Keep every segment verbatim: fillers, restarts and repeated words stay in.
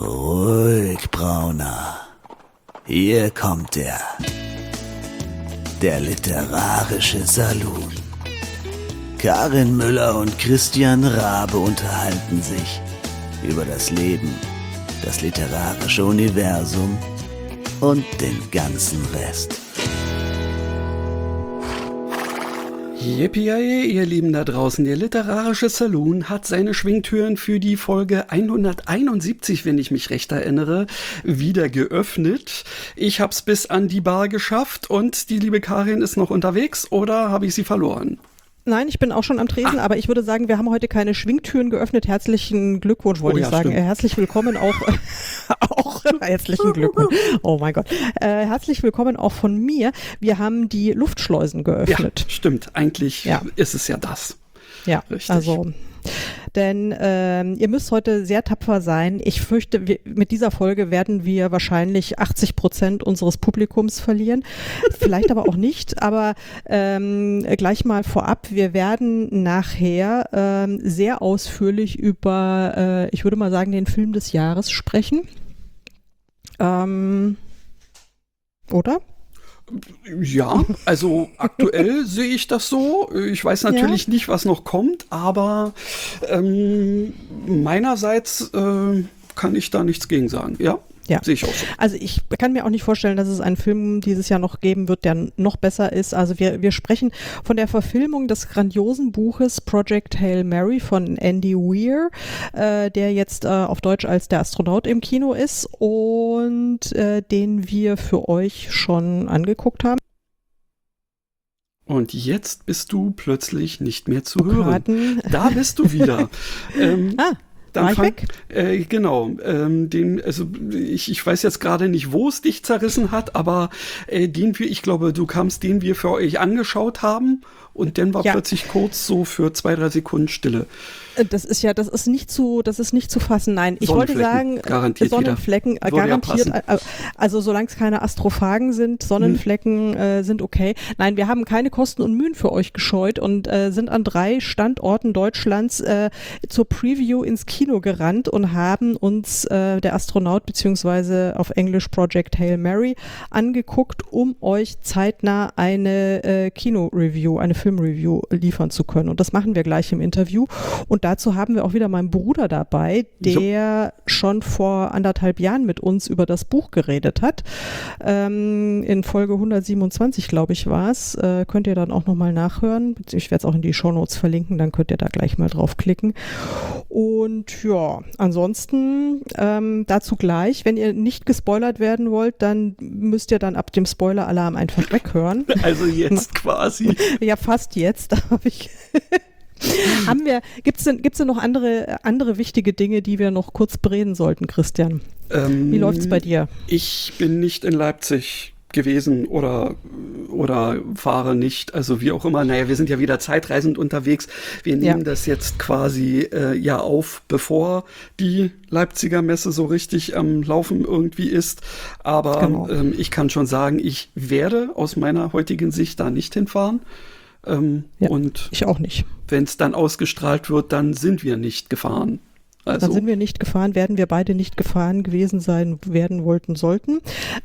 Ruhig, Brauner. Hier kommt er. Der literarische Salon. Karin Müller und Christian Rabe unterhalten sich über das Leben, das literarische Universum und den ganzen Rest. Yippie, ihr Lieben da draußen, der literarische Saloon hat seine Schwingtüren für die Folge hunderteinundsiebzig, wenn ich mich recht erinnere, wieder geöffnet. Ich hab's bis an die Bar geschafft und die liebe Karin ist noch unterwegs, oder habe ich sie verloren? Nein, ich bin auch schon am Tresen, ah. aber ich würde sagen, wir haben heute keine Schwingtüren geöffnet. Herzlichen Glückwunsch, wollte oh, ja, ich sagen. Stimmt. Herzlich willkommen auch, auch herzlichen Glückwunsch. Oh mein Gott. Äh, herzlich willkommen auch von mir. Wir haben die Luftschleusen geöffnet. Ja, stimmt. Eigentlich ja. ist es ja das. Ja, richtig. Also, denn ähm, ihr müsst heute sehr tapfer sein. Ich fürchte, wir, mit dieser Folge werden wir wahrscheinlich achtzig Prozent unseres Publikums verlieren. Vielleicht aber auch nicht. Aber ähm, gleich mal vorab, wir werden nachher ähm, sehr ausführlich über, äh, ich würde mal sagen, den Film des Jahres sprechen. Ähm, oder? Ja, also aktuell sehe ich das so. Ich weiß natürlich ja. nicht, was noch kommt, aber ähm, meinerseits äh, kann ich da nichts gegen sagen. Ja, ja. Sehe ich auch so. Also ich kann mir auch nicht vorstellen, dass es einen Film dieses Jahr noch geben wird, der noch besser ist. Also wir, wir sprechen von der Verfilmung des grandiosen Buches Project Hail Mary von Andy Weir, äh, der jetzt äh, auf Deutsch als Der Astronaut im Kino ist und äh, den wir für euch schon angeguckt haben. Und jetzt bist du plötzlich nicht mehr zu hören. Da bist du wieder. ähm, ah. Dann War ich fang, weg? Äh, genau, ähm, den, also ich, ich weiß jetzt gerade nicht, wo es dich zerrissen hat, aber äh, den wir, ich glaube, du kamst, den wir für euch angeschaut haben und dann war ja. plötzlich kurz so für zwei, drei Sekunden Stille. Das ist ja, das ist nicht zu, das ist nicht zu fassen. Nein, ich wollte sagen, garantiert Sonnenflecken, äh, garantiert, äh, also solange es keine Astrophagen sind, Sonnenflecken hm. äh, sind okay. Nein, wir haben keine Kosten und Mühen für euch gescheut und äh, sind an drei Standorten Deutschlands äh, zur Preview ins Kino gerannt und haben uns äh, Der Astronaut beziehungsweise auf Englisch Project Hail Mary angeguckt, um euch zeitnah eine äh, Kino-Review, eine Film-Review liefern zu können. Und das machen wir gleich im Interview. Und dazu haben wir auch wieder meinen Bruder dabei, der so. schon vor anderthalb Jahren mit uns über das Buch geredet hat. Ähm, in Folge hundertsiebenundzwanzig, glaube ich, war es. Äh, könnt ihr dann auch nochmal nachhören. Ich werde es auch in die Shownotes verlinken, dann könnt ihr da gleich mal draufklicken. Und ja, ansonsten ähm, dazu gleich, wenn ihr nicht gespoilert werden wollt, dann müsst ihr dann ab dem Spoiler-Alarm einfach weghören. Also jetzt quasi. Ja, fast jetzt. Da habe ich... Haben wir, gibt's denn, gibt's denn noch andere, andere wichtige Dinge, die wir noch kurz bereden sollten, Christian? Ähm, Wie läuft's bei dir? Ich bin nicht in Leipzig gewesen oder, oder fahre nicht, also wie auch immer. Naja, wir sind ja wieder zeitreisend unterwegs. Wir nehmen ja. das jetzt quasi äh, ja auf, bevor die Leipziger Messe so richtig am Laufen irgendwie ist. Aber genau. ähm, ich kann schon sagen, ich werde aus meiner heutigen Sicht da nicht hinfahren. Ähm, ja, und ich auch nicht. Wenn es dann ausgestrahlt wird, dann sind wir nicht gefahren. Also. Dann sind wir nicht gefahren, werden wir beide nicht gefahren gewesen sein, werden wollten, sollten.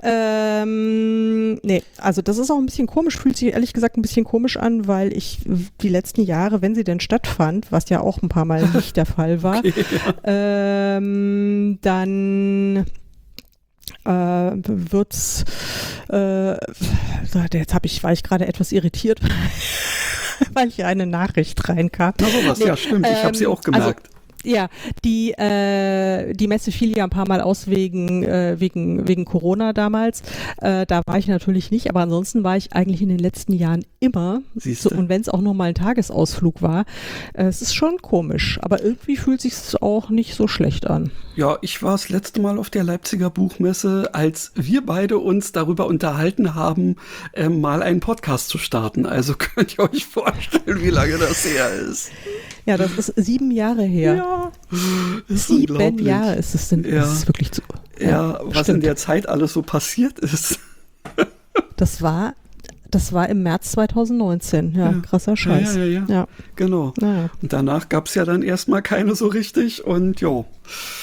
Ähm, nee, also das ist auch ein bisschen komisch, fühlt sich ehrlich gesagt ein bisschen komisch an, weil ich die letzten Jahre, wenn sie denn stattfand, was ja auch ein paar Mal nicht der Fall war, okay, ja. ähm, dann äh, wird's äh, jetzt habe ich, war ich gerade etwas irritiert, weil hier eine Nachricht reinkam. Na sowas, nee, ja stimmt, ich ähm, habe sie auch gemerkt. Also, ja, die, äh, die Messe fiel ja ein paar Mal aus wegen, äh, wegen, wegen Corona damals. Äh, da war ich natürlich nicht, aber ansonsten war ich eigentlich in den letzten Jahren immer. So, und wenn es auch nur mal ein Tagesausflug war, äh, es ist schon komisch, aber irgendwie fühlt sich es auch nicht so schlecht an. Ja, ich war das letzte Mal auf der Leipziger Buchmesse, als wir beide uns darüber unterhalten haben, äh, mal einen Podcast zu starten. Also könnt ihr euch vorstellen, wie lange das her ist. Ja, das ist sieben Jahre her. Ja, ist sieben Jahre ist es denn. Ja. Das ist wirklich zu. Ja, ja, was stimmt. In der Zeit alles so passiert ist. Das war, das war im März zweitausendneunzehn. Ja, ja. Krasser Scheiß. Ja, ja, ja. ja. Genau. Ja. Und danach gab es ja dann erstmal keine so richtig und jo.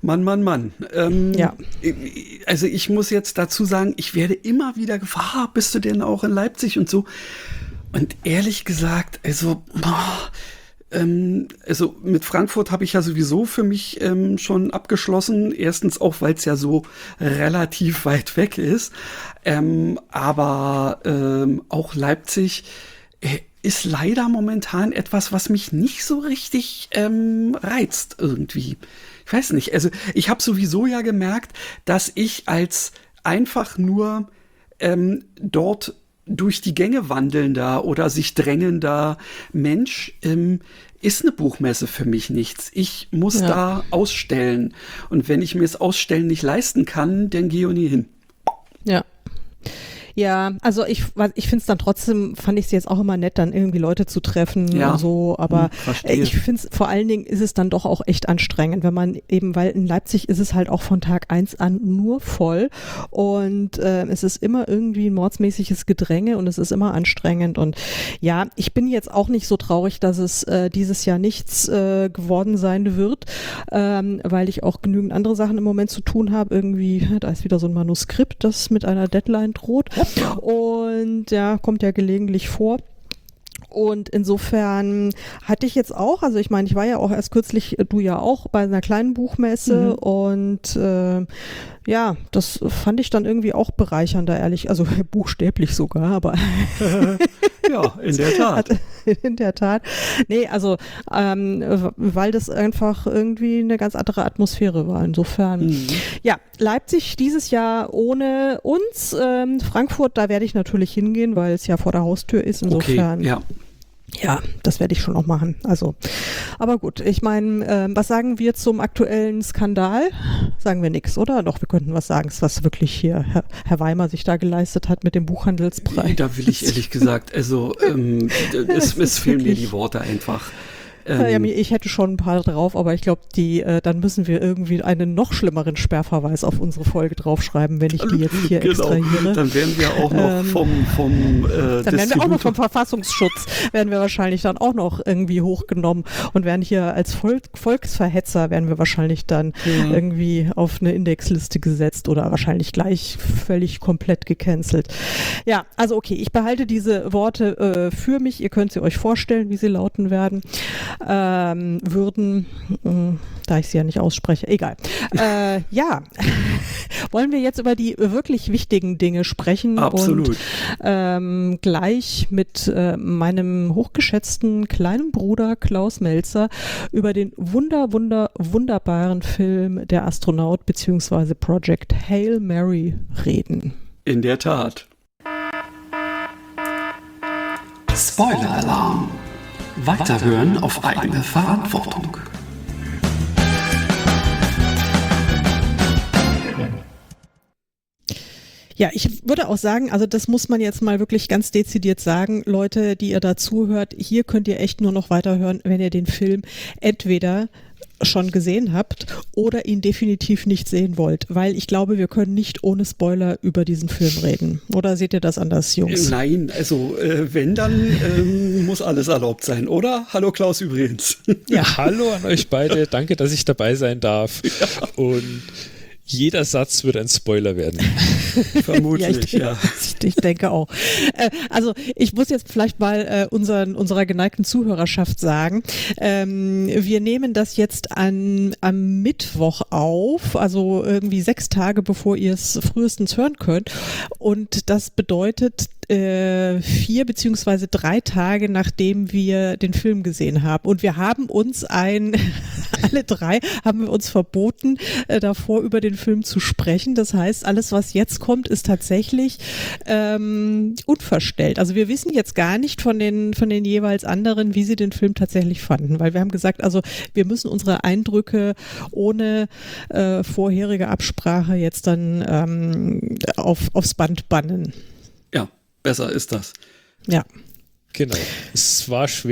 Mann, Mann, Mann. Ähm, ja. Also ich muss jetzt dazu sagen, ich werde immer wieder gefragt, ah, bist du denn auch in Leipzig und so? Und ehrlich gesagt, also, boah, ähm, also mit Frankfurt habe ich ja sowieso für mich ähm, schon abgeschlossen. Erstens auch, weil es ja so relativ weit weg ist. Ähm, aber ähm, auch Leipzig äh, ist leider momentan etwas, was mich nicht so richtig ähm, reizt irgendwie. Ich weiß nicht, also ich habe sowieso ja gemerkt, dass ich als einfach nur ähm, dort durch die Gänge wandelnder oder sich drängender Mensch ähm, ist eine Buchmesse für mich nichts. Ich muss ja. da ausstellen. Und wenn ich mir das Ausstellen nicht leisten kann, dann gehe ich nie hin. Ja. Ja, also ich, ich finde es dann trotzdem, fand ich es jetzt auch immer nett, dann irgendwie Leute zu treffen ja. und so, aber hm, ich finde es, vor allen Dingen ist es dann doch auch echt anstrengend, wenn man eben, weil in Leipzig ist es halt auch von Tag eins an nur voll und äh, es ist immer irgendwie ein mordsmäßiges Gedränge und es ist immer anstrengend und ja, ich bin jetzt auch nicht so traurig, dass es äh, dieses Jahr nichts äh, geworden sein wird, ähm, weil ich auch genügend andere Sachen im Moment zu tun habe, irgendwie, da ist wieder so ein Manuskript, das mit einer Deadline droht. Und ja, kommt ja gelegentlich vor. Und insofern hatte ich jetzt auch, also ich meine, ich war ja auch erst kürzlich, du ja auch, bei einer kleinen Buchmesse mhm. und äh, ja, das fand ich dann irgendwie auch bereichernder, ehrlich, also buchstäblich sogar, aber ja, in der Tat. In der Tat. Nee, also ähm, weil das einfach irgendwie eine ganz andere Atmosphäre war. Insofern, mhm. ja, Leipzig dieses Jahr ohne uns, ähm, Frankfurt, da werde ich natürlich hingehen, weil es ja vor der Haustür ist. Insofern. Okay, ja. Ja, das werde ich schon auch machen. Also, aber gut, ich meine, äh, was sagen wir zum aktuellen Skandal? Sagen wir nichts, oder? Doch, wir könnten was sagen, was wirklich hier Herr, Herr Weimar sich da geleistet hat mit dem Buchhandelspreis. Da will ich ehrlich gesagt, also ähm, es, es fehlen mir die Worte einfach. Ähm, ja, ich hätte schon ein paar drauf, aber ich glaube, die, äh, dann müssen wir irgendwie einen noch schlimmeren Sperrverweis auf unsere Folge draufschreiben, wenn ich die jetzt hier genau. extrahiere. Dann werden wir auch noch ähm, vom, vom äh, Dann werden wir auch noch vom Verfassungsschutz, werden wir wahrscheinlich dann auch noch irgendwie hochgenommen und werden hier als Volk, Volksverhetzer werden wir wahrscheinlich dann ja. irgendwie auf eine Indexliste gesetzt oder wahrscheinlich gleich völlig komplett gecancelt. Ja, also okay, ich behalte diese Worte äh, für mich. Ihr könnt sie euch vorstellen, wie sie lauten werden. Ähm, würden, äh, da ich sie ja nicht ausspreche, egal. Äh, ja, wollen wir jetzt über die wirklich wichtigen Dinge sprechen. Absolut. Und ähm, gleich mit äh, meinem hochgeschätzten kleinen Bruder Klaus Melzer über den wunder, wunder, wunderbaren Film Der Astronaut bzw. Project Hail Mary reden. In der Tat. Spoiler-Alarm. Weiterhören auf eigene Verantwortung. Ja, ich würde auch sagen, also das muss man jetzt mal wirklich ganz dezidiert sagen, Leute, die ihr da zuhört, hier könnt ihr echt nur noch weiterhören, wenn ihr den Film entweder schon gesehen habt oder ihn definitiv nicht sehen wollt, weil ich glaube, wir können nicht ohne Spoiler über diesen Film reden. Oder seht ihr das anders, Jungs? Nein, also äh, wenn, dann ähm, muss alles erlaubt sein, oder? Hallo Klaus übrigens. Ja, hallo an euch beide. Danke, dass ich dabei sein darf. Ja. Und jeder Satz wird ein Spoiler werden. Vermutlich, ja. Ich, ja. Ich, ich denke auch. Äh, also ich muss jetzt vielleicht mal äh, unseren, unserer geneigten Zuhörerschaft sagen, ähm, wir nehmen das jetzt an, am Mittwoch auf, also irgendwie sechs Tage, bevor ihr es frühestens hören könnt. Und das bedeutet, äh, vier beziehungsweise drei Tage, nachdem wir den Film gesehen haben. Und wir haben uns ein, alle drei haben wir uns verboten, äh, davor über den Film zu sprechen. Das heißt, alles, was jetzt kommt, ist tatsächlich ähm, unverstellt. Also wir wissen jetzt gar nicht von den, von den jeweils anderen, wie sie den Film tatsächlich fanden. Weil wir haben gesagt, also wir müssen unsere Eindrücke ohne äh, vorherige Absprache jetzt dann ähm, auf, aufs Band bannen. Ja. Besser ist das. Ja. Genau. Es war schwer.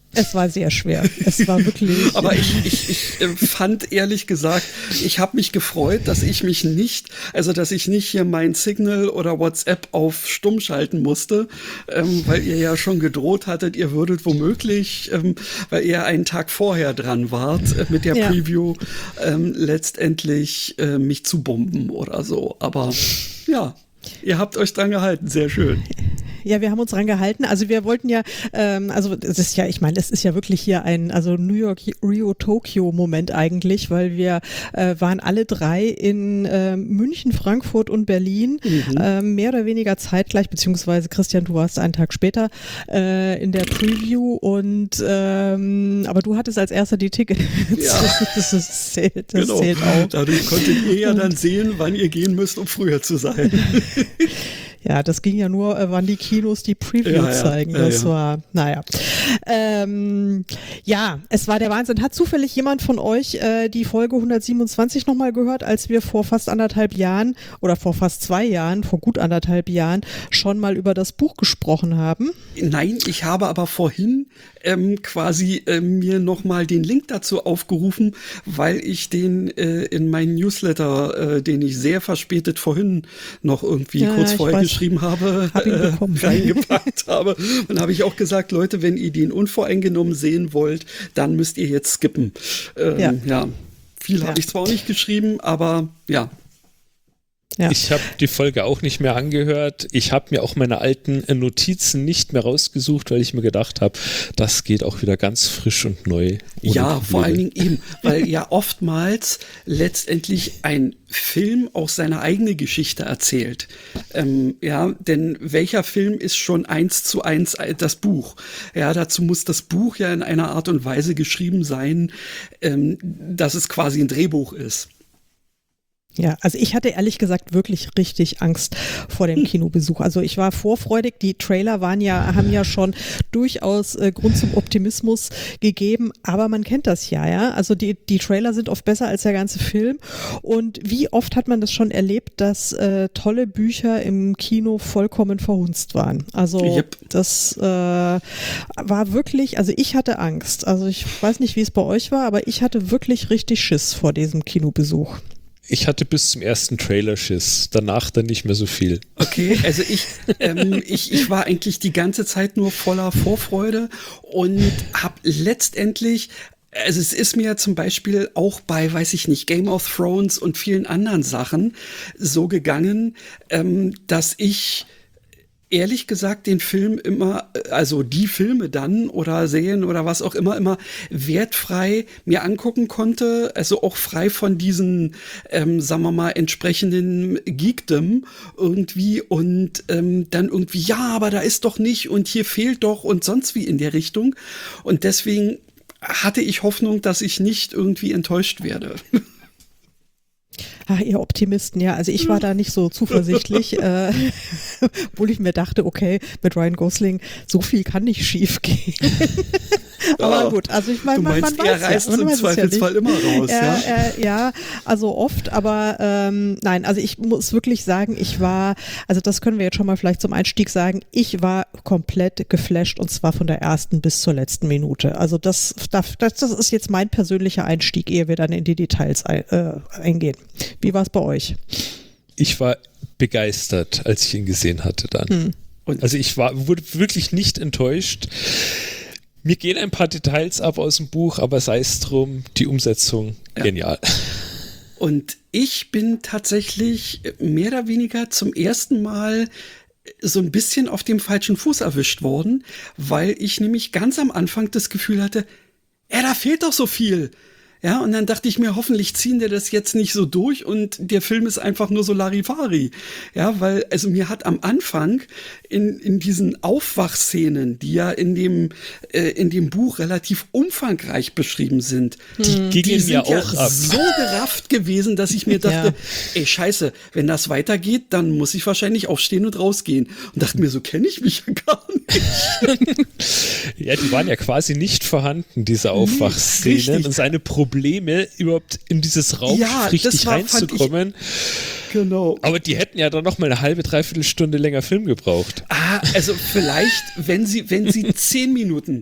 Es war sehr schwer. Es war wirklich. Aber ich, ich, ich äh, fand ehrlich gesagt, ich habe mich gefreut, dass ich mich nicht, also dass ich nicht hier mein Signal oder WhatsApp auf stumm schalten musste, ähm, weil ihr ja schon gedroht hattet, ihr würdet womöglich, ähm, weil ihr einen Tag vorher dran wart, äh, mit der ja. Preview ähm, letztendlich äh, mich zu bomben oder so. Aber ja, ihr habt euch dran gehalten, sehr schön. Ja, wir haben uns dran gehalten. Also wir wollten ja, ähm, also es ist ja, ich meine, es ist ja wirklich hier ein, also New York, Rio, Tokio Moment eigentlich, weil wir äh, waren alle drei in äh, München, Frankfurt und Berlin, mhm. äh, mehr oder weniger zeitgleich, beziehungsweise Christian, du warst einen Tag später äh, in der Preview und ähm, aber du hattest als erster die Tickets. Ja. das, das, zählt, das genau. zählt auch. Dadurch konntet ihr ja dann sehen, wann ihr gehen müsst, um früher zu sein. Ja, das ging ja nur, äh, wann die Kinos die Preview ja, zeigen. Ja, ja, das ja. war, naja. Ähm, ja, es war der Wahnsinn. Hat zufällig jemand von euch äh, die Folge hundertsiebenundzwanzig nochmal gehört, als wir vor fast anderthalb Jahren oder vor fast zwei Jahren, vor gut anderthalb Jahren schon mal über das Buch gesprochen haben? Nein, ich habe aber vorhin ähm, quasi äh, mir nochmal den Link dazu aufgerufen, weil ich den äh, in meinen Newsletter, äh, den ich sehr verspätet vorhin noch irgendwie ja, kurz vorher weiß, geschrieben habe, hab äh, reingepackt habe. Und habe ich auch gesagt, Leute, wenn ihr den unvoreingenommen sehen wollt, dann müsst ihr jetzt skippen. Ähm, ja. ja, viel ja. habe ich zwar auch nicht geschrieben, aber ja. Ja. Ich habe die Folge auch nicht mehr angehört. Ich habe mir auch meine alten Notizen nicht mehr rausgesucht, weil ich mir gedacht habe, das geht auch wieder ganz frisch und neu. Ja, vor allen Dingen eben, weil ja oftmals letztendlich ein Film auch seine eigene Geschichte erzählt. Ähm, ja, denn welcher Film ist schon eins zu eins das Buch? Ja, dazu muss das Buch ja in einer Art und Weise geschrieben sein, ähm, dass es quasi ein Drehbuch ist. Ja, also ich hatte ehrlich gesagt wirklich richtig Angst vor dem Kinobesuch. Also ich war vorfreudig, die Trailer waren ja, haben ja schon durchaus äh, Grund zum Optimismus gegeben, aber man kennt das ja, ja. Also die, die Trailer sind oft besser als der ganze Film. Und wie oft hat man das schon erlebt, dass äh, tolle Bücher im Kino vollkommen verhunzt waren. Also yep. das äh, war wirklich, also ich hatte Angst. Also ich weiß nicht, wie es bei euch war, aber ich hatte wirklich richtig Schiss vor diesem Kinobesuch. Ich hatte bis zum ersten Trailer Schiss, danach dann nicht mehr so viel. Okay, also ich, ähm, ich, ich war eigentlich die ganze Zeit nur voller Vorfreude und habe letztendlich, also es ist mir zum Beispiel auch bei, weiß ich nicht, Game of Thrones und vielen anderen Sachen so gegangen, ähm, dass ich ehrlich gesagt den Film immer, also die Filme dann oder Serien oder was auch immer, immer wertfrei mir angucken konnte, also auch frei von diesen, ähm, sagen wir mal, entsprechenden Geekdom irgendwie und ähm, dann irgendwie, ja, aber da ist doch nicht und hier fehlt doch und sonst wie in der Richtung. Und deswegen hatte ich Hoffnung, dass ich nicht irgendwie enttäuscht werde. Ach, ihr Optimisten, ja, also ich war da nicht so zuversichtlich, äh, obwohl ich mir dachte, okay, mit Ryan Gosling, so viel kann nicht schief gehen. Aber ja, gut, also ich meine, man, man weiß er reißt ja, man im weiß Zweifelsfall ja immer raus. Ja, ja? Äh, ja, also oft, aber ähm, nein, also ich muss wirklich sagen, ich war, also das können wir jetzt schon mal vielleicht zum Einstieg sagen, ich war komplett geflasht und zwar von der ersten bis zur letzten Minute. Also das, das, das ist jetzt mein persönlicher Einstieg, ehe wir dann in die Details ein, äh, eingehen. Wie war es bei euch? Ich war begeistert, als ich ihn gesehen hatte dann. Hm. Und also ich war, wurde wirklich nicht enttäuscht. Mir gehen ein paar Details ab aus dem Buch, aber sei es drum, die Umsetzung ja. genial. Und ich bin tatsächlich mehr oder weniger zum ersten Mal so ein bisschen auf dem falschen Fuß erwischt worden, weil ich nämlich ganz am Anfang das Gefühl hatte, ja, da fehlt doch so viel. Ja, und dann dachte ich mir, hoffentlich ziehen der das jetzt nicht so durch und der Film ist einfach nur so Larifari. Ja, weil, also mir hat am Anfang in, in diesen Aufwachszenen, die ja in dem, äh, in dem Buch relativ umfangreich beschrieben sind, die, die gingen mir ja auch ab. so gerafft gewesen, dass ich mir dachte, ja. ey, scheiße, wenn das weitergeht, dann muss ich wahrscheinlich aufstehen und rausgehen. Und dachte mir, so kenne ich mich ja gar nicht. Ja, die waren ja quasi nicht vorhanden, diese Aufwachszenen und seine Probleme. Probleme, überhaupt in dieses Raum ja, richtig war, reinzukommen. Ich, genau. Aber die hätten ja dann noch mal eine halbe, dreiviertel Stunde länger Film gebraucht. Ah, also vielleicht, wenn sie, wenn sie zehn Minuten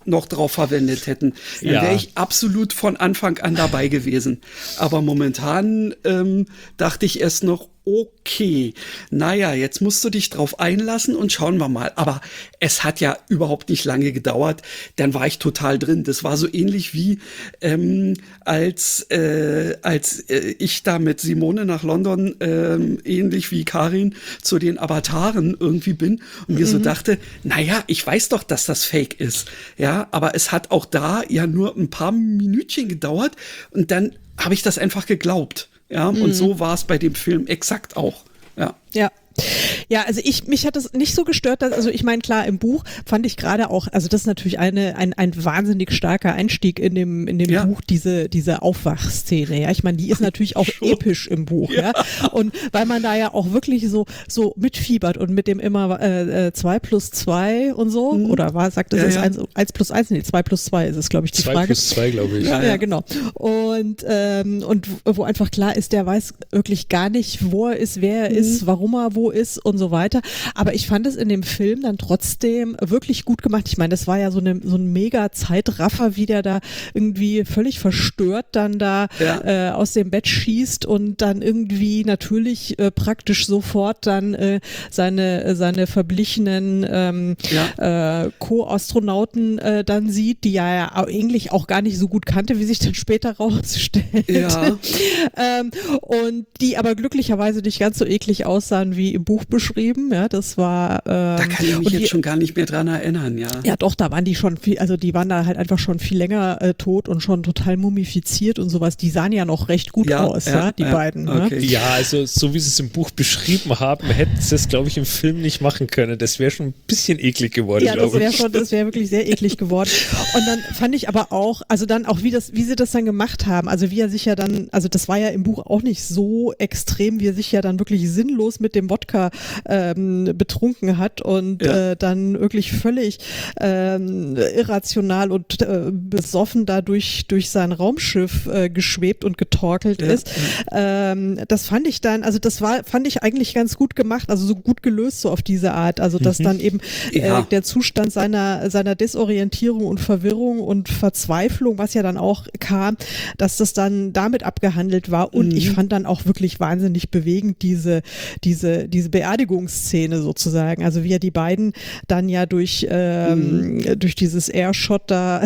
noch drauf verwendet hätten, dann Ja. wäre ich absolut von Anfang an dabei gewesen. Aber momentan ähm, dachte ich erst noch, okay, naja, jetzt musst du dich drauf einlassen und schauen wir mal. Aber es hat ja überhaupt nicht lange gedauert, dann war ich total drin. Das war so ähnlich wie ähm, als, äh, als äh, ich da mit Simone nach London, ähm, ähnlich wie Karin, zu den Avataren irgendwie bin und mir mhm. so dachte, naja, ich weiß doch, dass das Fake ist. Ja, aber es hat auch da ja nur ein paar Minütchen gedauert und dann habe ich das einfach geglaubt. Ja, mhm. und so war es bei dem Film exakt auch. Ja. Ja. Ja, also ich, mich hat das nicht so gestört, dass, also ich meine, klar, im Buch fand ich gerade auch, also das ist natürlich eine, ein, ein wahnsinnig starker Einstieg in dem, in dem ja. Buch, diese, diese Aufwachszene, ja. Ich meine, die ist natürlich auch Schon. episch im Buch, ja. ja. Und weil man da ja auch wirklich so, so mitfiebert und mit dem immer äh, zwei plus zwei und so, mhm. oder war, sagt es, ja, ist ja. eins, eins plus eins, nee, zwei plus zwei ist es, glaube ich, die zwei Frage. zwei plus zwei, glaube ich. Ja, ja, genau. Und, ähm, und wo einfach klar ist, der weiß wirklich gar nicht, wo er ist, wer er mhm. ist, warum er wo ist und so weiter. Aber ich fand es in dem Film dann trotzdem wirklich gut gemacht. Ich meine, das war ja so, eine, so ein mega Zeitraffer, wie der da irgendwie völlig verstört dann da ja. äh, aus dem Bett schießt und dann irgendwie natürlich äh, praktisch sofort dann äh, seine, seine verblichenen ähm, ja. äh, Co-Astronauten äh, dann sieht, die er ja eigentlich auch gar nicht so gut kannte, wie sich dann später rausstellt. Ja. ähm, und die aber glücklicherweise nicht ganz so eklig aussahen wie im Buch beschrieben, ja, das war ähm, da kann ich mich jetzt die, schon gar nicht mehr dran erinnern, ja. Ja doch, da waren die schon viel, also die waren da halt einfach schon viel länger äh, tot und schon total mumifiziert und sowas, die sahen ja noch recht gut ja, aus, ja, ja die ja, beiden. Okay. Ne? Ja, also so wie sie es im Buch beschrieben haben, hätten sie es, glaube ich, im Film nicht machen können. Das wäre schon ein bisschen eklig geworden, ja, glaube ich. Ja, das wäre schon, das wäre wirklich sehr eklig geworden. Und dann fand ich aber auch, also dann auch, wie das, wie sie das dann gemacht haben, also wie er sich ja dann, also das war ja im Buch auch nicht so extrem, wie er sich ja dann wirklich sinnlos mit dem Wodka ähm, betrunken hat und ja. äh, dann wirklich völlig ähm, irrational und äh, besoffen da durch, durch sein Raumschiff äh, geschwebt und getorkelt ja. ist. Ähm, das fand ich dann, also das war, fand ich eigentlich ganz gut gemacht, also so gut gelöst so auf diese Art, also dass mhm. dann eben äh, ja. der Zustand seiner, seiner Desorientierung und Verwirrung und Verzweiflung, was ja dann auch kam, dass das dann damit abgehandelt war und mhm. ich fand dann auch wirklich wahnsinnig bewegend diese, diese, diese Beerdigungsszene sozusagen, also wie er die beiden dann ja durch, ähm, mhm. durch dieses Airshot da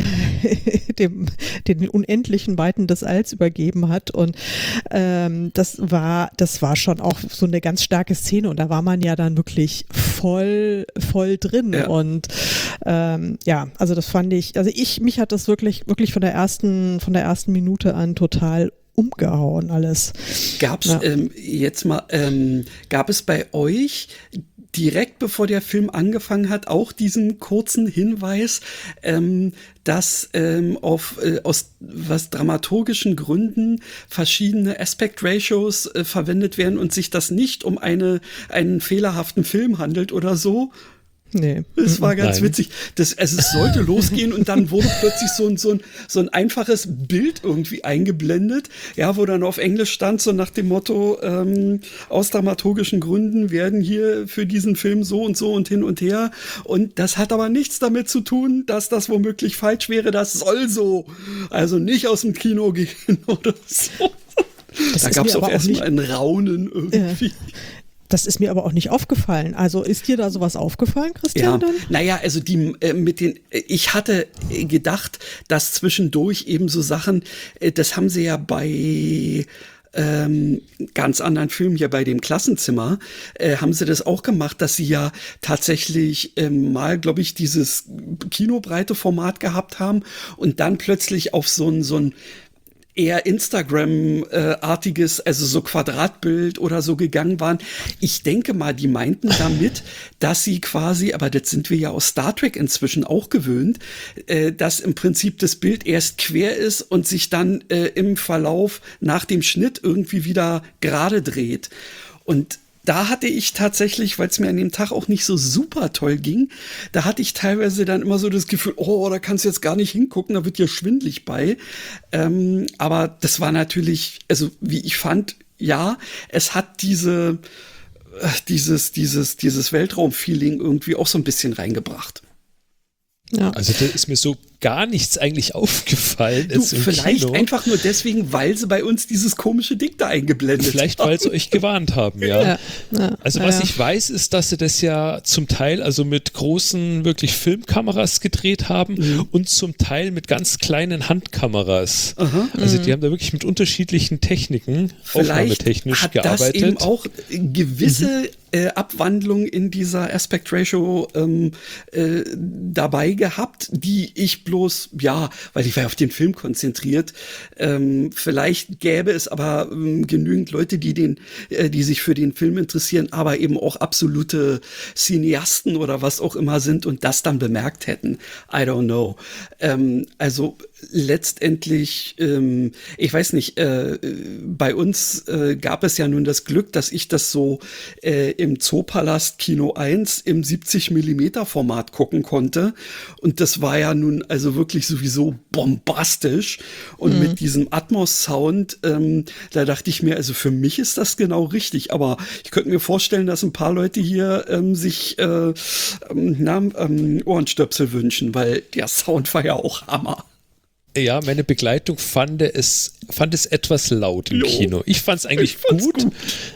dem, den unendlichen Weiten des Alls übergeben hat und ähm, das war, das war schon auch so eine ganz starke Szene und da war man ja dann wirklich voll, voll drin ja. und ähm, ja, also das fand ich, also ich, mich hat das wirklich, wirklich von der ersten, von der ersten Minute an total umgehauen alles. Gab's ja. ähm, jetzt mal, ähm, gab es bei euch direkt bevor der Film angefangen hat, auch diesen kurzen Hinweis, ähm, dass ähm, auf, äh, aus was dramaturgischen Gründen verschiedene Aspect Ratios äh, verwendet werden und sich das nicht um eine, einen fehlerhaften Film handelt oder so? Nee. Es war ganz Nein. witzig. Das, also es sollte losgehen und dann wurde plötzlich so ein, so, ein, so ein einfaches Bild irgendwie eingeblendet, ja, wo dann auf Englisch stand, so nach dem Motto, ähm, aus dramaturgischen Gründen werden hier für diesen Film so und so und hin und her. Und das hat aber nichts damit zu tun, dass das womöglich falsch wäre. Das soll so. Also nicht aus dem Kino gehen oder so. Das da gab es auch erstmal ein Raunen irgendwie. Äh. Das ist mir aber auch nicht aufgefallen. Also ist dir da sowas aufgefallen, Christian? Ja. Dann? Naja, also die äh, mit den, äh, ich hatte äh, gedacht, dass zwischendurch eben so Sachen, äh, das haben sie ja bei ähm, ganz anderen Filmen hier bei dem Klassenzimmer, äh, haben sie das auch gemacht, dass sie ja tatsächlich ähm, mal, glaube ich, dieses kinobreite Format gehabt haben und dann plötzlich auf so ein, so ein eher Instagram-artiges, also so Quadratbild oder so gegangen waren. Ich denke mal, die meinten damit, dass sie quasi, aber das sind wir ja aus Star Trek inzwischen auch gewöhnt, äh, dass im Prinzip das Bild erst quer ist und sich dann äh, im Verlauf nach dem Schnitt irgendwie wieder gerade dreht. Und da hatte ich tatsächlich, weil es mir an dem Tag auch nicht so super toll ging, da hatte ich teilweise dann immer so das Gefühl, oh, da kannst du jetzt gar nicht hingucken, da wird dir schwindelig bei. Ähm, aber das war natürlich, also wie ich fand, ja, es hat diese, äh, dieses, dieses, dieses Weltraumfeeling irgendwie auch so ein bisschen reingebracht. Ja. Also das ist mir so gar nichts eigentlich aufgefallen du, ist im vielleicht Kino. einfach nur deswegen, weil sie bei uns dieses komische Ding da eingeblendet Vielleicht, haben. weil sie euch gewarnt haben, ja. Ja, ja, also was ja. ich weiß, ist, dass sie das ja zum Teil also mit großen, wirklich Filmkameras gedreht haben mhm. und zum Teil mit ganz kleinen Handkameras. Aha. Also die haben da wirklich mit unterschiedlichen Techniken, vielleicht aufnahmetechnisch hat gearbeitet. Das eben auch gewisse mhm. äh, Abwandlung in dieser Aspect Ratio ähm, äh, dabei gehabt, die ich bloß, ja, weil ich war auf den Film konzentriert, ähm, vielleicht gäbe es aber ähm, genügend Leute, die den, äh, die sich für den Film interessieren, aber eben auch absolute Cineasten oder was auch immer sind und das dann bemerkt hätten. I don't know. Ähm, also letztendlich, ähm, ich weiß nicht, äh, bei uns äh, gab es ja nun das Glück, dass ich das so äh, im Zoopalast Kino eins im siebzig Millimeter Format gucken konnte und das war ja nun also wirklich sowieso bombastisch und mhm. mit diesem Atmos-Sound, ähm, da dachte ich mir, also für mich ist das genau richtig, aber ich könnte mir vorstellen, dass ein paar Leute hier ähm, sich äh, ähm, na, ähm, Ohrenstöpsel wünschen, weil der Sound war ja auch Hammer. Ja, meine Begleitung fand es, fand es etwas laut im jo. Kino. Ich fand es eigentlich gut. gut.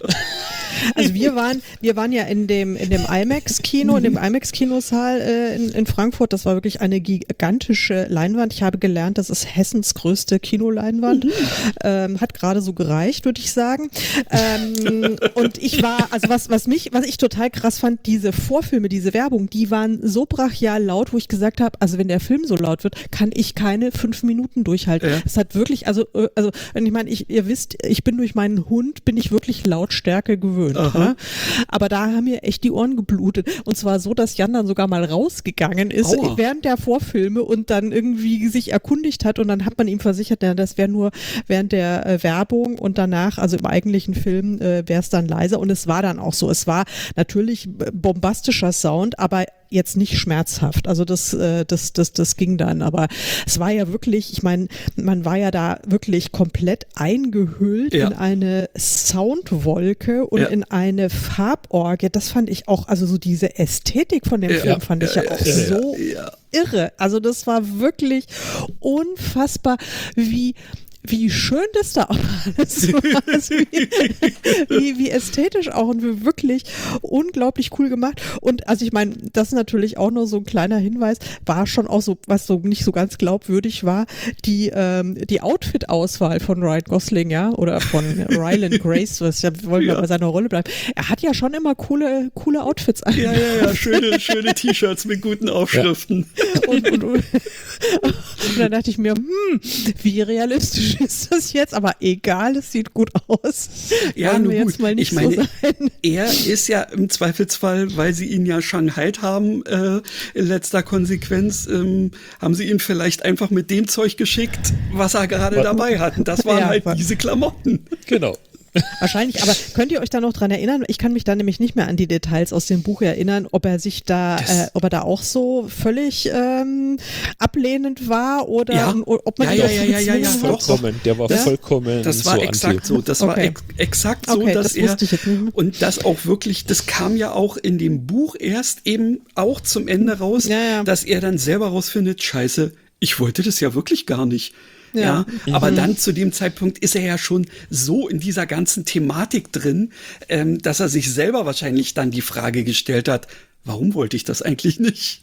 Also wir waren, wir waren ja in dem, in dem IMAX-Kino, in dem IMAX-Kinosaal äh, in, in Frankfurt. Das war wirklich eine gigantische Leinwand. Ich habe gelernt, das ist Hessens größte Kinoleinwand. Mhm. Ähm, hat gerade so gereicht, würde ich sagen. Ähm, und ich war, also was, was mich, was ich total krass fand, diese Vorfilme, diese Werbung, die waren so brachial laut, wo ich gesagt habe, also wenn der Film so laut wird, kann ich keine fünf Minuten durchhalten. Ja. Es hat wirklich, also, also, ich meine, ich, ihr wisst, ich bin durch meinen Hund, bin ich wirklich Lautstärke gewöhnt. Ne? Aber da haben mir echt die Ohren geblutet. Und zwar so, dass Jan dann sogar mal rausgegangen ist Aua. während der Vorfilme und dann irgendwie sich erkundigt hat und dann hat man ihm versichert, ja, das wäre nur während der äh, Werbung und danach, also im eigentlichen Film, äh, wäre es dann leiser und es war dann auch so. Es war natürlich bombastischer Sound, aber jetzt nicht schmerzhaft. Also das, äh, das, das, das ging dann. Aber es war ja wirklich, ich meine, man war ja da wirklich komplett eingehüllt ja. in eine Soundwolke und ja. in eine Farborgie. Das fand ich auch, also so diese Ästhetik von dem ja. Film fand ich ja, ja auch ja. so ja. irre. Also das war wirklich unfassbar, wie wie schön das da auch alles war, wie, wie, wie ästhetisch auch und wie wirklich unglaublich cool gemacht. Und also ich meine, das ist natürlich auch nur so ein kleiner Hinweis, war schon auch so, was so nicht so ganz glaubwürdig war, die, ähm, die Outfit-Auswahl von Ryan Gosling, ja, oder von Ryland Grace, was ja, wollen wir ja. bei seiner Rolle bleiben. Er hat ja schon immer coole, coole Outfits an. Ja, ja, ja, schöne, schöne T-Shirts mit guten Aufschriften. Ja. Und, und, und, und dann dachte ich mir, hm, wie realistisch ist das jetzt, aber egal, es sieht gut aus. Ja, Wollen nur wir gut. Jetzt mal nicht ich meine, so sein. Er ist ja im Zweifelsfall, weil sie ihn ja Shanghai haben, äh, in letzter Konsequenz, ähm, haben sie ihn vielleicht einfach mit dem Zeug geschickt, was er gerade dabei hat. Und das waren ja, halt diese Klamotten. Genau. Wahrscheinlich, aber könnt ihr euch da noch dran erinnern? Ich kann mich da nämlich nicht mehr an die Details aus dem Buch erinnern, ob er sich da, äh, ob er da auch so völlig ähm, ablehnend war oder ja. ob man ja, ihn ja, auch ja, ja, ja, ja, vollkommen, der war ja? vollkommen Das war so exakt anti. so, das okay. war ex exakt so, okay, dass das er, ich jetzt nicht. und das auch wirklich, das kam ja auch in dem Buch erst eben auch zum Ende raus, ja, ja. dass er dann selber rausfindet, scheiße, ich wollte das ja wirklich gar nicht. Ja, ja mhm. aber dann zu dem Zeitpunkt ist er ja schon so in dieser ganzen Thematik drin, ähm, dass er sich selber wahrscheinlich dann die Frage gestellt hat, warum wollte ich das eigentlich nicht?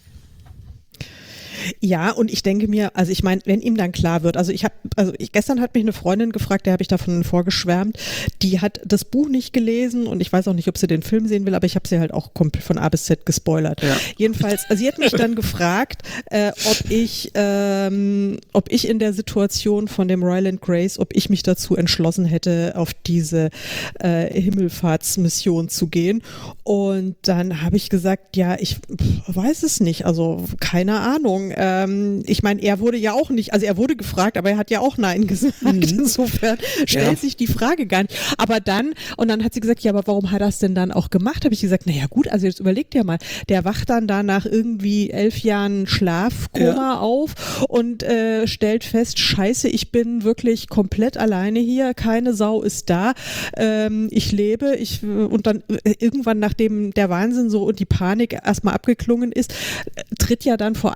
Ja, und ich denke mir, also ich meine, wenn ihm dann klar wird, also ich habe, also ich, gestern hat mich eine Freundin gefragt, der habe ich davon vorgeschwärmt, die hat das Buch nicht gelesen und ich weiß auch nicht, ob sie den Film sehen will, aber ich habe sie halt auch komplett von A bis Z gespoilert. Ja. Jedenfalls, also sie hat mich dann gefragt, äh, ob ich, ähm, ob ich in der Situation von dem Ryland Grace, ob ich mich dazu entschlossen hätte, auf diese äh, Himmelfahrtsmission zu gehen. Und dann habe ich gesagt, ja, ich weiß es nicht, also keine Ahnung. Ähm, ich meine, er wurde ja auch nicht, also er wurde gefragt, aber er hat ja auch Nein gesagt. Mhm. Insofern stellt ja. sich die Frage gar nicht. Aber dann, und dann hat sie gesagt, ja, aber warum hat er es denn dann auch gemacht? Habe ich gesagt, naja gut, also jetzt überleg dir mal, der wacht dann da nach irgendwie elf Jahren Schlafkoma ja. auf und äh, stellt fest, scheiße, ich bin wirklich komplett alleine hier, keine Sau ist da, ähm, ich lebe, ich und dann äh, irgendwann, nachdem der Wahnsinn so und die Panik erstmal abgeklungen ist, äh, tritt ja dann vor allen Dingen